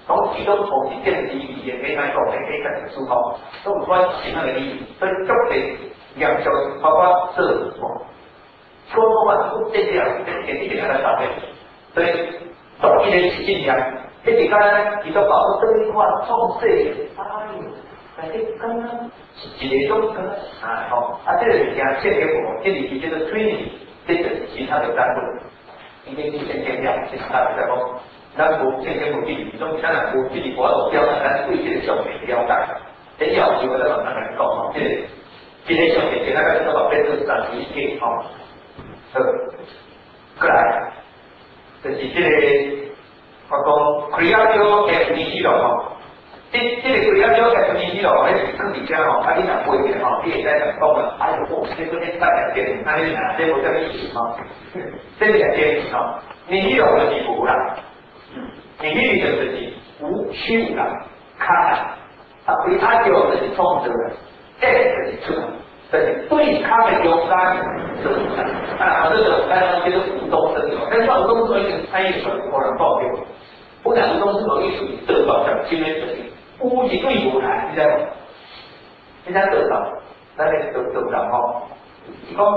讲其中从一件事语言可以来讲，可以开始思考，都有关其他的意义，所以足地研究包括这说话不这样，一定要来找的，所以读一个是尽量，一直讲伊都搞到这一块创世，哎呦，但是刚刚是一个种刚啊吼，啊这个物件献给我，这里是这个推理，这个是其他的单位，应该是先见了，其他的再讲。咱无先天无地理，总是咱若无地理我有标准，咱对这个上面了解。你要求我再慢慢来讲吼，这个上面其他个都把变成31吼。好，过来，就是这个我讲 creatio et nihilo 吼，这个 creatio et nihilo 迄是更底下吼，啊你若背起吼，你会知影讲啊，哎呦，我这个你大两点，啊你哪这无啥意思吼，这两点吼，nihilo 就是无啦。你那里就是无虚无啦，开啊，为阿九就是创造的，就是出，就是对他的勇敢就是啊，这个大家觉得无中生有，但是无中生有参与很可能爆掉，不然无中生有艺术得到奖金的事情，无一对无难，你知道吗？人家得到，咱个得不到吼，一个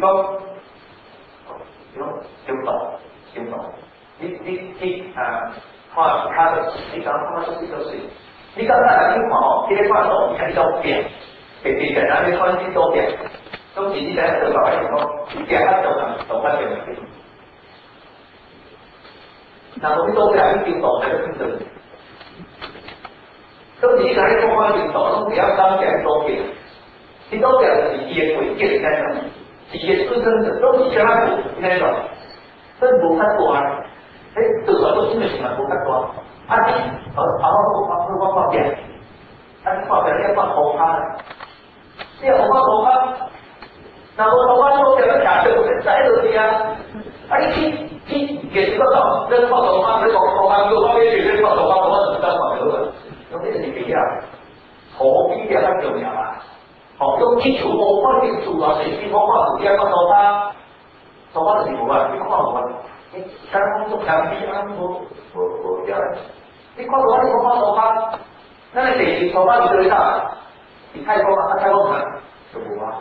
修道，你啊。看他的，你讲他的东西都是，你讲大家去看哦，这个看到你看到变，别在那里看你都变，都是你在得到的时候，你变他都发现了。那我们都在去丢那个ขึ้นเลย都是你在做关丢都不要当讲都变，你都表示你的轨迹在哪，你的自身的都是相互那种，这不太多啊。得到都真的是蛮无较多，啊你我看变，啊你看变你要看头发，你要看头发，那无头发做掉假设会栽落去啊，啊你给这个头，这看头发，你讲头发做方面绝对看头发，怎么看到的？有这个是不一样，头比较较重要啊，好，用基础我看清楚了，你我看你要看头发，头发是无啊，你看无啊？咱工作强逼啊，我要，你看头发，你看头发，那你得头发你对上，你太光了，太光了，就无啊。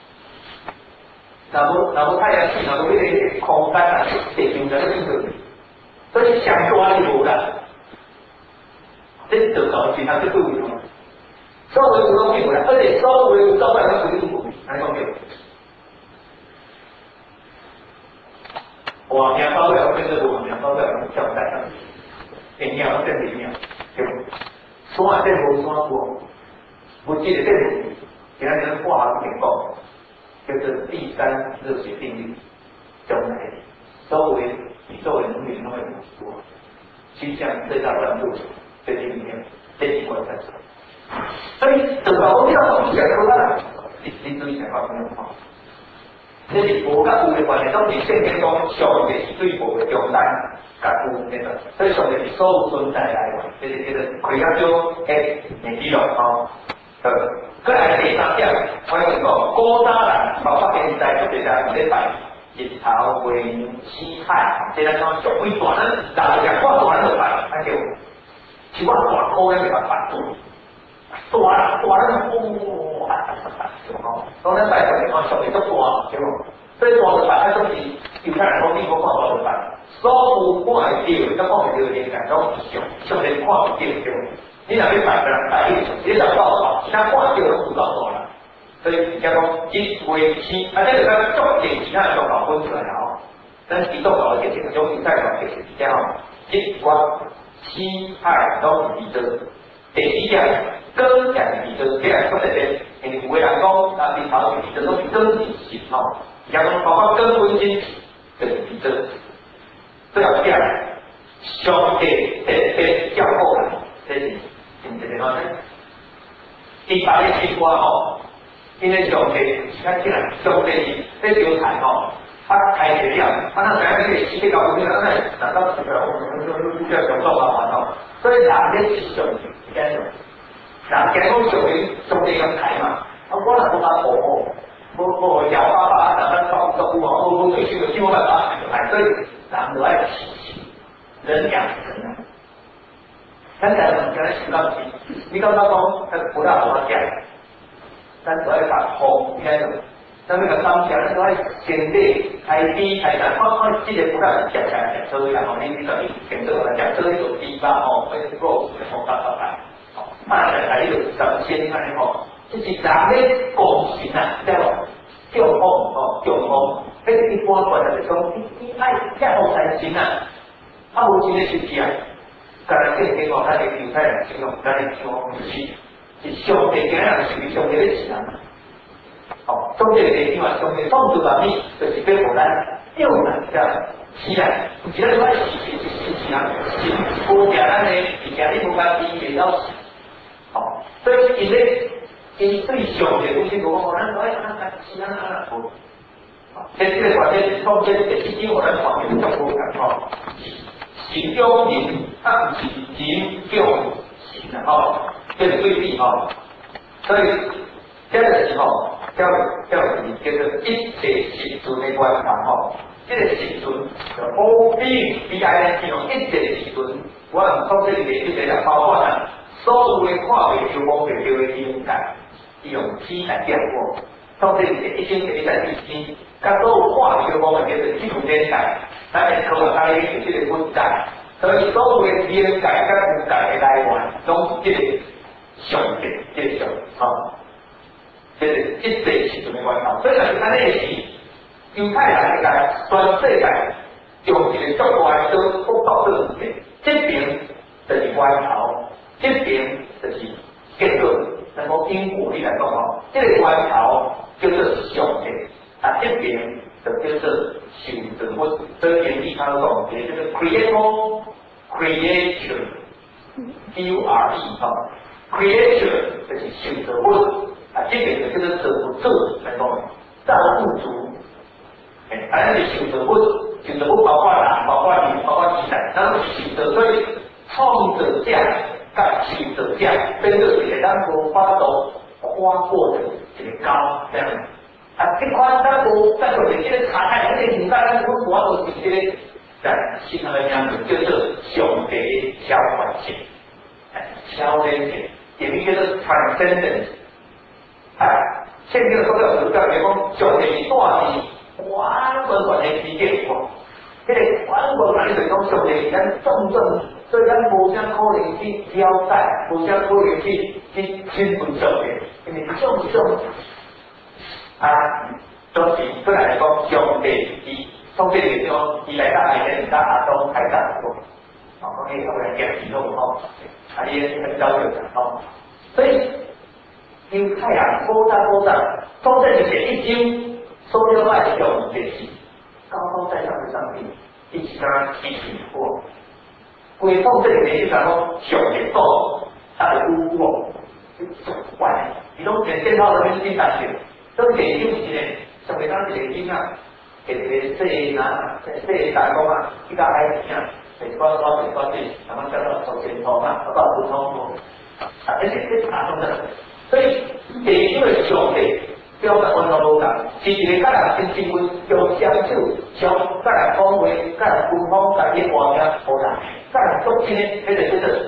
若无太阳系，若无迄个空间啊，地球在那边，所以上大就无啦。这就搞其他这对位嘛，所有的东西无啦，而且所有的都在那规定无，来讲对。哇！两包了，跟着我两包了，叫我带上去，一样在里面，对吧？说啊，这无说过，我记得这里，给他们化学点讲，就是第三热水定律，叫来周围宇宙的能源都会很多，趋向最大乱度，这里面这几块在这，所以等到我们要从讲出来，你注意讲话没有错。这是无甲有的关系，都是圣经中上帝是对无的重担，甲有那个，所以上帝是所有存在来源，这是叫做creatio et nihilo吼。好，再来第三点，我跟你讲，古早人包括现在都是在礼拜日头、月亮、星海，这咱讲上几段，咱人讲看大人就办，那叫是我大科那个办，大人当然拜佛地方上面都大，对无？所以大就办，啊，总是犹太人讲你我看大就办，所有看会到，甲看袂到的人讲拢上帝看袂到，对无？你若要拜个人拜，你就到好，其他看到拢不到大啦。所以叫讲一为七，啊，这个咱重点其他的都搞分出来了哦。咱基督教的这个种犹太教的是这样哦，一光七二都是比的。第二样，根也是比的，这样说的对。因为有的人讲，啊，比头是比的，拢是根是神吼，然后包括根本心就是比的。这样讲，上帝教好人，这是真正的话呢。第八个西瓜吼，因为上帝，看起来上帝是在犹太吼。他开始了，他那才可以去搞不定，那拿到这个我们就要讲到麻烦哦。所以哪边是上帝？这样，人家讲上帝咁睇嘛，我可能冇法我有辦法，但係做唔到啊！我最少要辦法，係所以人就係人養人啊。 咱台湾今日想到是，你感觉讲葡萄无法食，咱就爱把风应该做，咱要甲当下咱就爱先理开低开大，看即个葡萄食起来所以然后你就选择来讲，这一种低吧吼，或者 rose 的风大来，吼，卖来还有咱先安尼吼，就是人咧共性啊，对无？中风吼，中风，迄个一般惯就是讲，你爱吃好才行啊，啊无真个实际啊。甲咱正经吼，咱个犹太人形容，咱个形容是上帝今日是上帝咧吃人，哦，上帝嘅地方，上帝创造万物，就是要互咱叫人家吃啊，唔是咱说是人，是无食咱嘅，而且你无家己也要吃，哦，所以因咧因对上帝东西无讲，咱说哎吃啊无，即个观念，创建嘅已经互咱看见足无共吼。行中人，啊，不是行中行吼，这是对比吼。所以这个时候，叫做一切时阵的观察吼。这个时阵就 O B B I N 用一切时阵，我们从这里面一个包括啊，所有的看袂到、摸袂到的灵感，用指来点过。从这里面一经给你在第七，甲所有看袂到、摸袂到的基础灵感。咱会考虑咱咧即个分解，所以所有嘅理解甲分解嘅来源，拢是即个上帝，即个上吼，即个一切时阵嘅源头。所以就是安尼是犹太人嘅界，全世界用一个足大嘅福岛做事情，这边就是源头，这边就是结果。能够因果力来讲吼，这个源头叫做上帝，啊这边。就叫做受造物，所以原理它讲嘅叫做 creator creation，Q-R-E 哈 ，creation 就是受造物，啊这边就叫做造物主来讲，造物主，啊是受造物，受造物包括人、包括鱼、包括鸡蛋，然后受造，所以创造者甲受造者变做一个咱无法度跨过的一个高这样。啊，这款咱无咱做这个查看，这个唔单咱我都是这个在新的名字叫做上帝超越性，超越性，也叫做 transcendence。圣经所有主教讲上帝是大是完全的世界观，这个完全就是讲上帝是咱众正，所以咱无啥可能去挑战，无啥可能去侵犯上帝，因为众啊，总是本来来讲，上帝伊从这里讲，伊来到海边，咱阿东海大过，哦，讲伊后来讲以后吼，啊，伊很早就讲吼，所以犹太人古早，从这里面一经所有爱上帝是高高在上的上帝，一起跟他提醒过，归从这里面就讲说上帝道，他的污过，就怪，你拢见到那边进大学。都是有时咧，上面当一个囡仔，一个细男，细大公啊，一个孩子啊，袂管我袂管你，咱们叫做头前头嘛，不不通过，啊，这是打通的。所以第一个上帝表达温柔无同，是一个甲人真亲温，用双手将甲人讲话，甲人分享，甲人话名无同，甲人做亲的，迄个叫做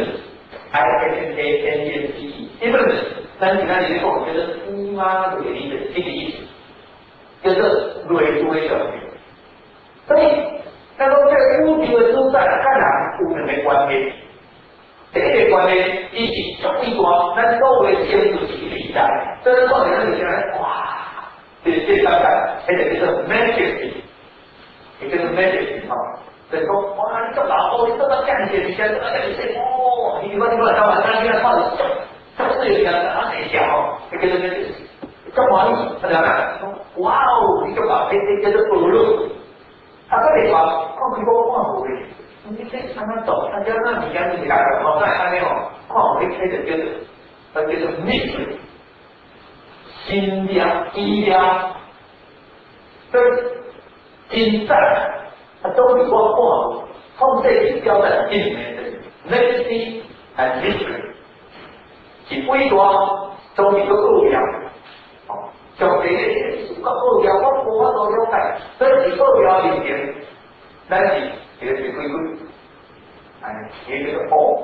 image，image，咱今仔日咧讲叫做乌妈瑞丽的这个意思，叫做瑞珠的上帝。所以，咱讲这宇宙的主宰甲人有两个关系。第一个关系，伊是足伟大，咱所有的生就是理解。所以讲咱就讲咧，哇，这感觉，迄个叫做 majesty， 也叫做 majesty 吼。所以讲，哇，你做老婆，你做到这样子，你讲你说哦，你来到晚上，你来看。就是有讲啊，很小哦，这个中华语，他讲啊，哇哦，你就把这叫做恶论，他这里话，看几个看无的，你这慢慢走，他叫那你讲你讲的，哦，那安尼哦，看无的这个叫做 mystery， 心量、医疗，所以真赞，他都是我看无，从这里交代里面的 majesty and mystery。是伟大，总是个恶妙，哦，上帝是个恶妙，我无法度了解，所以是恶妙面前，咱是一个是规矩， 一个叫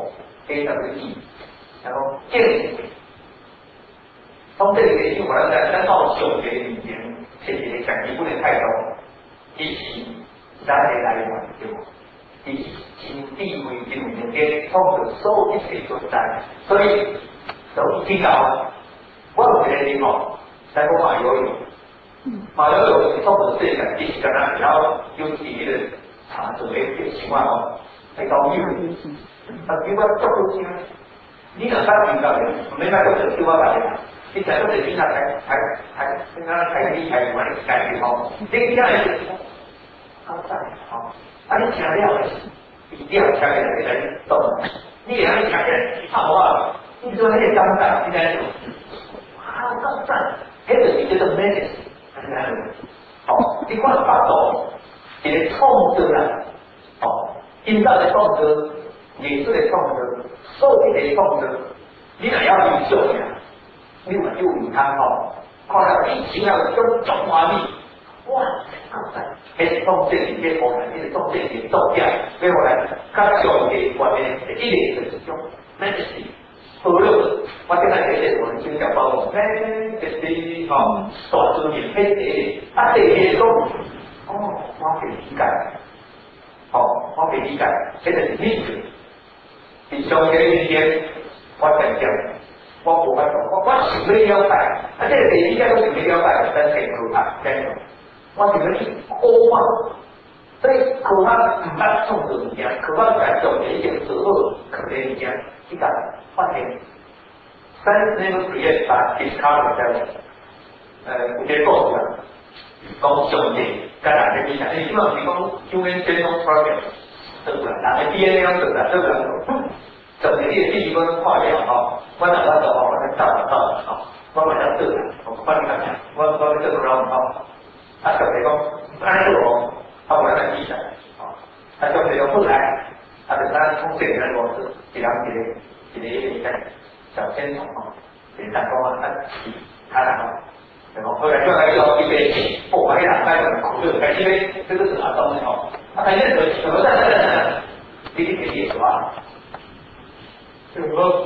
O，AWE， 然后建从这里的英文咱到小学里面，这些讲义不能太多，一起咱得来源对不？一起经地位经里面通过所有一切存在，所以都听到我有一个地方，在讲马游泳，马游泳通过这个一起跟他，然后有体育的查准备的情况哦，来到运动，因为做不清，你若当遇到的，没那个就我发现。你讲到这边才刚刚才理解完的概念吼，你听来是好在吼，你听了一定要听来才懂，你给他听的好话，你说那个刚才你在刚才，那个是叫做 medicine， 好，你看法度，一个创作啦，哦，音乐的创作，艺术的创作，数学的创作，你若要优秀呀。你嘛就唔通吼，看到以前啊种中华米，哇，迄种这里面我们这种这里种下，所以后来较上嘅外面一类就是种 medicine， 好了，我今日写我们新加坡medicine 吼，大专业迄个，第二种，我可以理解，我可以理解，这个是历史，伫上学里面我才讲。我无法度，我想要了解，这个理解我想要了解，但系无法解。我想要去科学，所以科学唔捌创造物件，科学在做嘅一件最好可能物件，呢個發現。Science never create but discover them。有啲講嘅，講上帝跟人嘅比較，你希望是講 human genome project， 對唔對？人嘅 DNA 對唔對？對唔對？就你的第一关跨越哈，我哪怕走哈，我才找得到哈，我马上做了，我帮你看看，我做不了哈，就比如讲，安尼我，我来比赛，就比如后来，就咱从这个模式，一个比赛，小先从哈，比赛讲他啦，然后后来就来到一边，我还两个苦就开因为这个是阿东的哈，他认得什么的，你也是吧？就是说，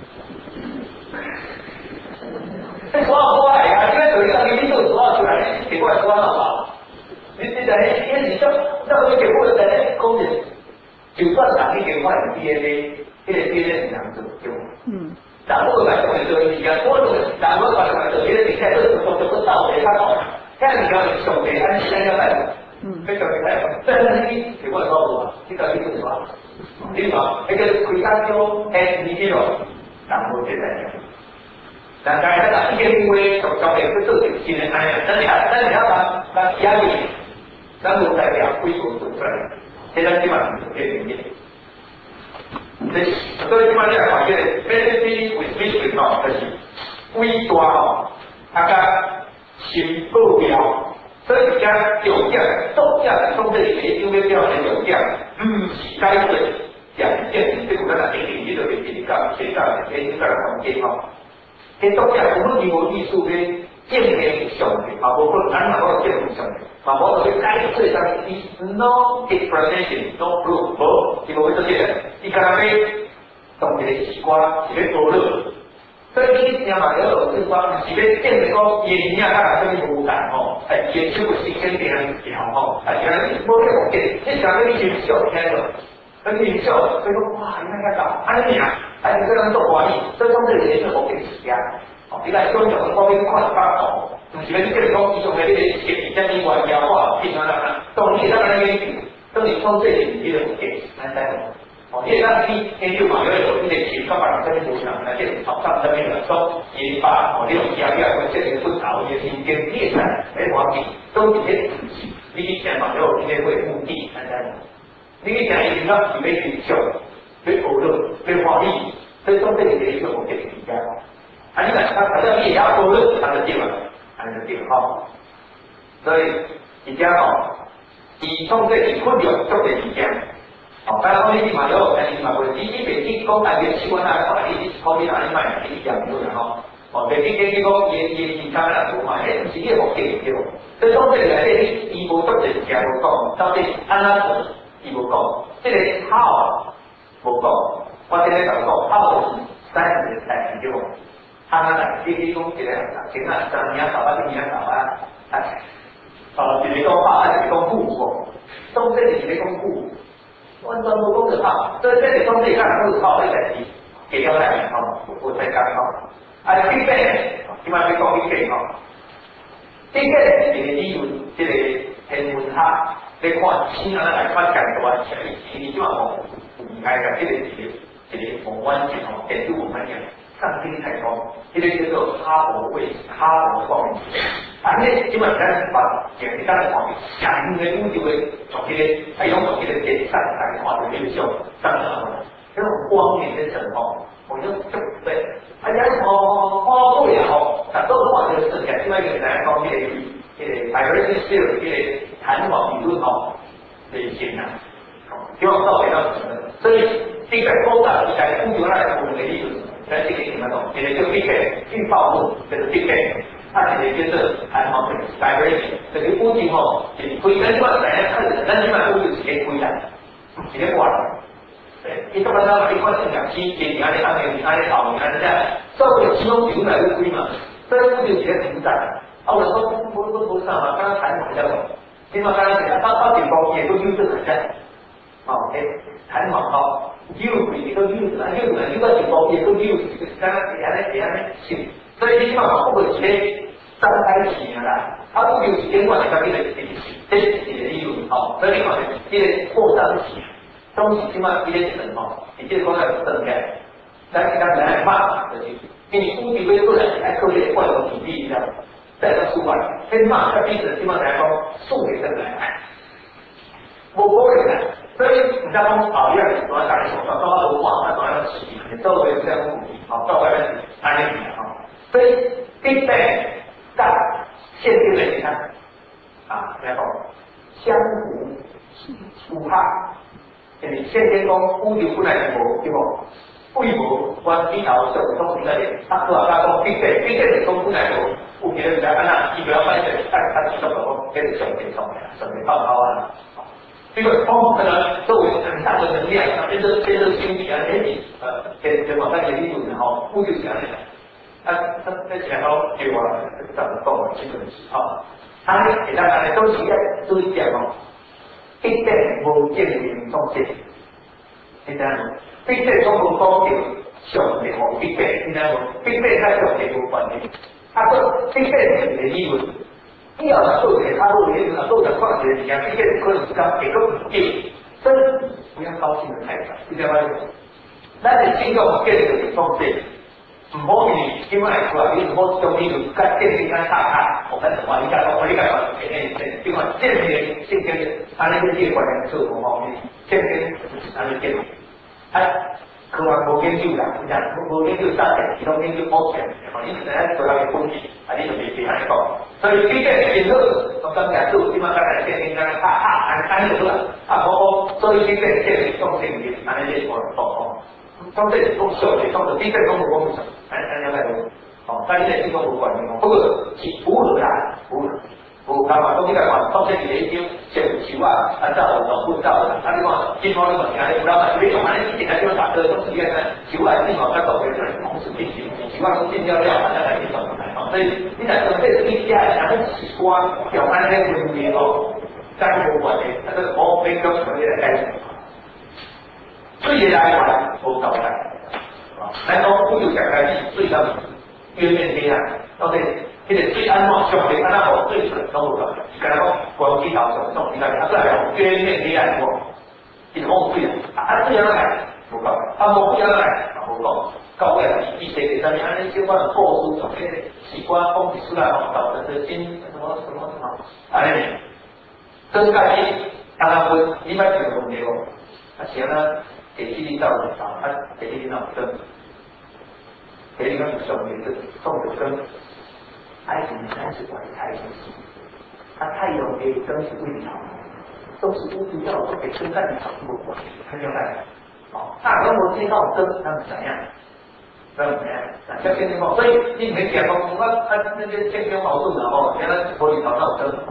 这说话来啊，因为有一个民主说话出来，结果说话好不好？你就结果在那公人，就算哪一点坏 DNA， 这个 DNA 是两种，对不？然后来做一个一个多种，然后把这个别的比赛这种都不到位，他搞，看你要兄弟，按现在来，非常厉害，但是你结果说不好，这个就是什么？你講一個開發咗 SDG 咯，但冇這樣。但係呢，呢個因為從上面去做成新的安樣，但你要把壓力，咱冇代表規模做出來，現在基本上是這樣。所以基本上話嘅 medicine with mission 哦，就是偉大哦，大家新目標。所以而家有價造價從這裡面因為標準有價，是該對人見，即係咱定義呢度嘅比較比較環境吼。啲造價有乜嘢藝術嘅建設上嘅，嘛無可能咱若建設上嘅，嘛無就該對上is no explanation no proof， 無伊無要做這個，伊干那要當一個西瓜，一個多樂。所以你聽嘛，有老師講，是要建設講營養啊，什麼無感吼，研究新鮮點樣吼，原來你冇呢個嘅，你想到你研究聽咗，跟研究，所以講哇，你看到，你啊，你這樣做管理，所以講這個也是好嘅時間，你來講就方面看法度，唔是你建設講用嘅呢個嘅將你外表化，變咗啦，當你當然研究，當你創這個呢個嘅，難得喎。你而家研究嘛，有呢個前方法，這邊做上，即係頭三這邊嚟講研發，呢種養或者係觀察嘅研究，呢個喺環境都係呢啲錢嘛，有呢個目的，大家呢個錢應該係俾研究、俾討論、俾發展，所以從這裡嘅一個我嘅評價。你看，反正你也要討論，它就對了，它就對了。所以而家以從這裡困擾做嘅時間。當然，你嘛有，但是嘛會，你未必講大嘅習慣啊，可能你可以哪裡買，你養唔到人未必你講嘢健康啦，唔買，唔是呢個目的對。所以講這個嚟講，伊無足嘅時間無講，到底安怎做，伊無講。這個 how 无讲，我今日甲你讲，无是30年代对无？来，你讲一个今仔3年头啊，2年头啊，一个讲拍，一个讲富无？总体是一个讲富，完全无讲着拍，所以这个总体讲富好，这代志，给了来我才讲比较，起码要讲比较这个是一个理论，这个天文学来看星啊来发展大起来，伊即嘛爱甲这个一个宏观性研究宏观性，上天才讲，这个叫做哈勃位哈勃光年。迄即嘛咱把简单的看，强的宇宙的从这个太阳从这个电上来看的这种上升，这种光年的成我就对，人家花贵啊都看这个事情，另外一个来讲，这个diversity theory 这个弹簧理论的形啊，希望到底到什么？所以这个扩大起来，宇宙来我们的理论，在这个什么东西，也就 Big Bang 进化论，就是 Big Bang， 它其实就是弹簧的 diversity， 这个宇宙是规咱即摆大家看，咱即摆宇宙是个规啦，是个管。伊干嘛呢？你看成两期，今年安尼、后年安尼这样，所有其中900个规嘛，所以宇宙是个主宰。我就说无啥嘛，刚刚谈比较懂，起码刚刚讲到地方也都优质很像，谈好优贵也都优质，你到地方也都优质，刚刚安尼行，所以起码不会是个张开起啦，宇宙是另外一个这是一个理论所以你看这个扩张起。东西起码比较深你这个讲来深起来，咱是讲来骂，就是因为估计要过来，还可以换个比例这样，再到出来，先骂下彼此，起码来讲数给生来，无可能的，所以你讲讲一样，主要讲手上，包括文化，主要是你周围这样目的，到外面安利所以 Big Bang 跟现今的你看然后相互互哈。现天讲宇宙本来是无对无，规模我比头上总是在咧，拄啊讲Big Bang是讲本来无，有个人安那，伊不要反正持续讲，这是上天创的，上天泡啊。这个风可能作为很大的能量，变成星体跟往上的理论宇宙是安尼它前头对我怎么讲基本是它给大家都是要注意点Big Bang 无见面创建，你知影无 ？Big Bang 总无讲到上帝和 Big Bang， 你知影无 ？Big Bang 甲上帝无关系，说 Big Bang 是一个理论，以后若做一个理论，做成创一个物件 ，Big Bang 可能是讲结果不对，所以不要高兴的太早，你知道吗？咱是信用建立的创建。唔好你今晚来出来，你唔好中意就跟电信跟大我们话你讲，另外间接性跟他那个业管的是我方面，间接他的建立，科学无研究啦，你讲无研究大点，其中研究保险，你只能做到个风险，你就别安尼讲。所以这个研究，我刚才做，起码刚才电信跟安尼就了，所以这个建立中心的安尼我讲。当这种小的，当低在中国工厂，安尼来讲，但是呢，这个无关系不过是符合啦，符合。有干嘛？当这个话，当这个研究先手照总部照的，你看金方那么强，不要看，你用反正以前来就打的都是一样的，手正好他走回来，同时进行手都进掉大家来去找所以你讲这个一家然后西瓜表面那个东西干无关系，这个没跟什么的概念。最来玩无搞来，咱讲宇宙讲开始最到月面黑暗，到底迄个最安怎上面安怎好最准拢无搞，跟他讲光机头上送几个，再来月面黑暗无，一直往水水来无搞，无水来无讲，到尾一些给咱们安尼小可破书上面器官空气出来导致的心什么，安尼，真概念，你捌听过没有？行呢？给地理道理给地理道理根，给地理上面是种的根，爱情30管太阳系，太阳给根是为什么？都是乌主要都给根在里头不管，看见没？如果见到根，那是怎样？像天天所以你没讲过，那些天天矛盾的原来玻璃头那根，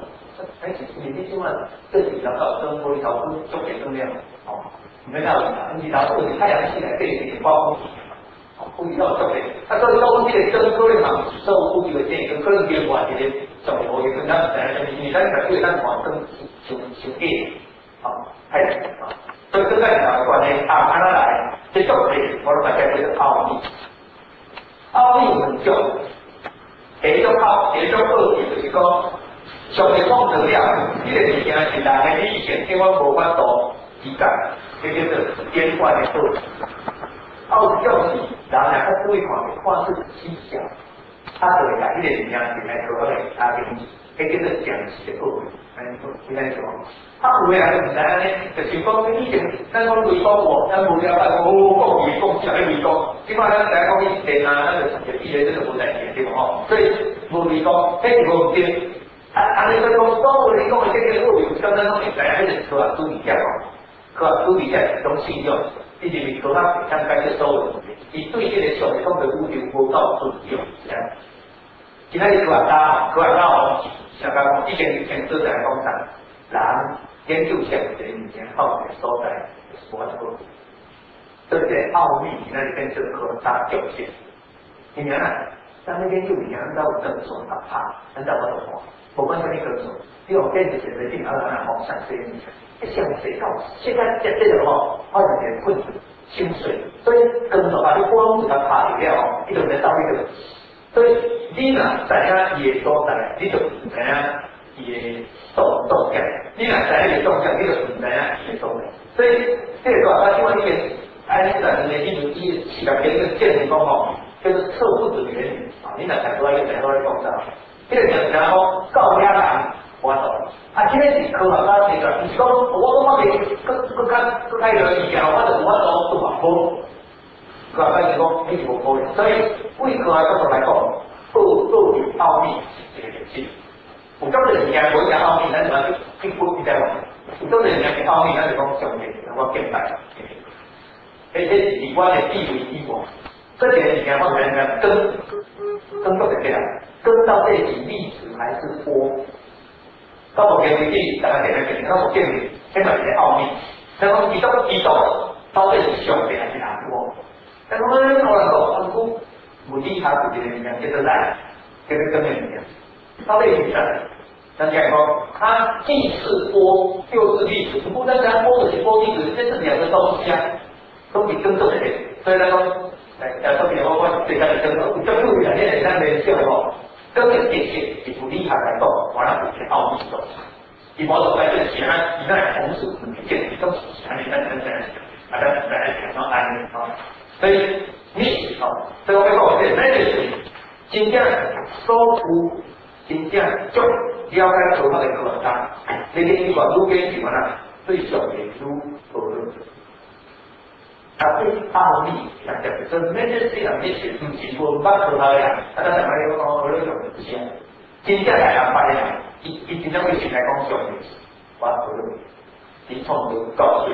你即晚这几条到灯玻璃头都给灯亮哦，没道理啊！你老是太阳起来这一点光风哦，空气到这里，所以说这个灯可能嘛，受空气的电跟可能变化这些上面我也跟他们讲，你咱讲对咱黄灯上电哦，太啊，所以跟咱讲的关系按哪来？这种的我大家叫做奥秘，奥秘很重。第一种奥，第一种奥秘就是讲。上帝创造了，这个物件是人的理性，因为无法度理解，这叫做变化的过程。奥秘就是人两个对看是细小，他就会把这个物件是来做个他的，这叫做详细的奥秘。你看什么？他有的人就唔知安尼，就是讲以前咱讲微观我，咱无了解讲微观，啥叫微观？即摆咱来讲以前啊，咱就以前就是无在见对吼，所以无微观，迄是无对。你所以讲，所有你讲的这个路有相当拢会知影，迄是科学主义者哦，科学主义者是种信用，伊认为科学会当解决所有问题，伊对这个上帝创造宇宙无够尊重，这样。今仔日科学家哦，想讲以前做在讲啥，人研究上帝物件好的所在，无法度。所以这个奥秘今仔日变成科学家表现，因为啊，咱咧研究物件，咱有正说哪怕，咱怎么做？无管什么工作，你用电子显微镜啊，好像这些，一想谁到现在这个吼，好像点困心碎，所以工作把你光给它拍掉哦，你就能到那个，所以你若知影伊的所在，你就唔知影伊的动向，你若知影伊的动向，你就唔知影伊的所在，所以这个话，他因为因为爱因斯坦的伊起来给一个建筑工吼，就是测不准原理啊，你若讲出来，就讲出来讲啥？这个就是讲到遐人我懂，啊，这个是科学家这个，是讲我袂更较有意见，我就做做法无，科学家是讲你是无可能，所以为科学角度来讲，奥秘是这个东西。有种人讲无讲奥秘，咱就要去分你知无？有种人讲奥秘，咱就讲上帝，我见大，而且是我的地位以外，这个物件我们讲跟到这样。跟到这里粒子还是波，到目前为止，大家简单讲，到目前为止，这个是奥秘。然后移动到这里上帝还是哪波？但是我们可能说，如果目的它是这个样，就是来，就是根本一样。到这里上，咱讲说，它既是波又是粒子，不过大家波的是波粒子，这是两个东西啊，都比跟这个，所以他说，特别我对他的跟这注意了，现在咱没笑哦。这个电线是不厉害来讲，完了有些奥秘的。伊无落来就是其他同时电都是其他咱讲到安哦，所以你哦，所以我讲这那就是真正守护，真正足了解科学的科学家，你愈研究啊，对上面愈讨论。Tapi ahli yang jadi sebenarnya sih yang ini meskipun bak berbahaya, ada sama yang orang yang berusia, cinta dalam apa yang itu yang mesti kita konsumsi, waktu di trong được cầu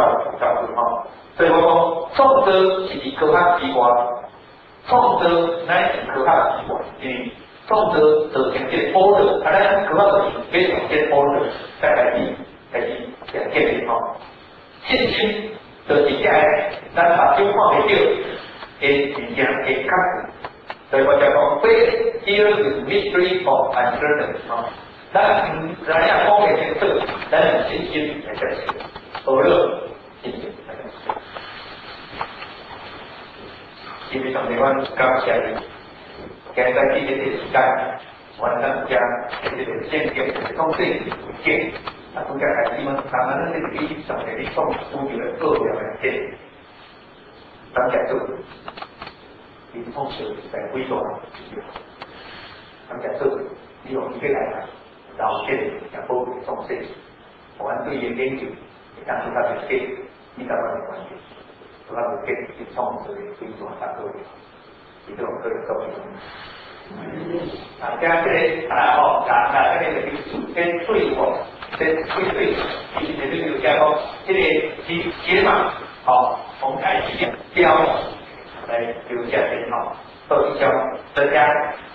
họ,所以我讲创造是科学之外，创造乃是科学之外，创造就成这波的，啊，咱科学就是非常这波的，再来是建立吼，信心。就是这个，咱把手看袂到的物件会克服，所以我就讲，Faith here is mystery of uncertainty 哦，咱唔知影讲袂清楚，咱有信心来解释，何乐信心来解释。基本上台湾感谢你，今日在今日的时间，我咱家这个先进通讯文件。啊，都在海地嘛，咱们那个地上的地方都有了各样的店，咱讲就，你同时在规划，咱讲就，你用一个来讲，然后这里讲包括东西，我们对研究，当初他的店，你到那里关系，他的店去创始的规划大各位，你这种个人都有。啊，这样这里啊哦，那这里跟对我。对，你这个有讲讲，这个解码，好，红台标来留下电号，报销增加。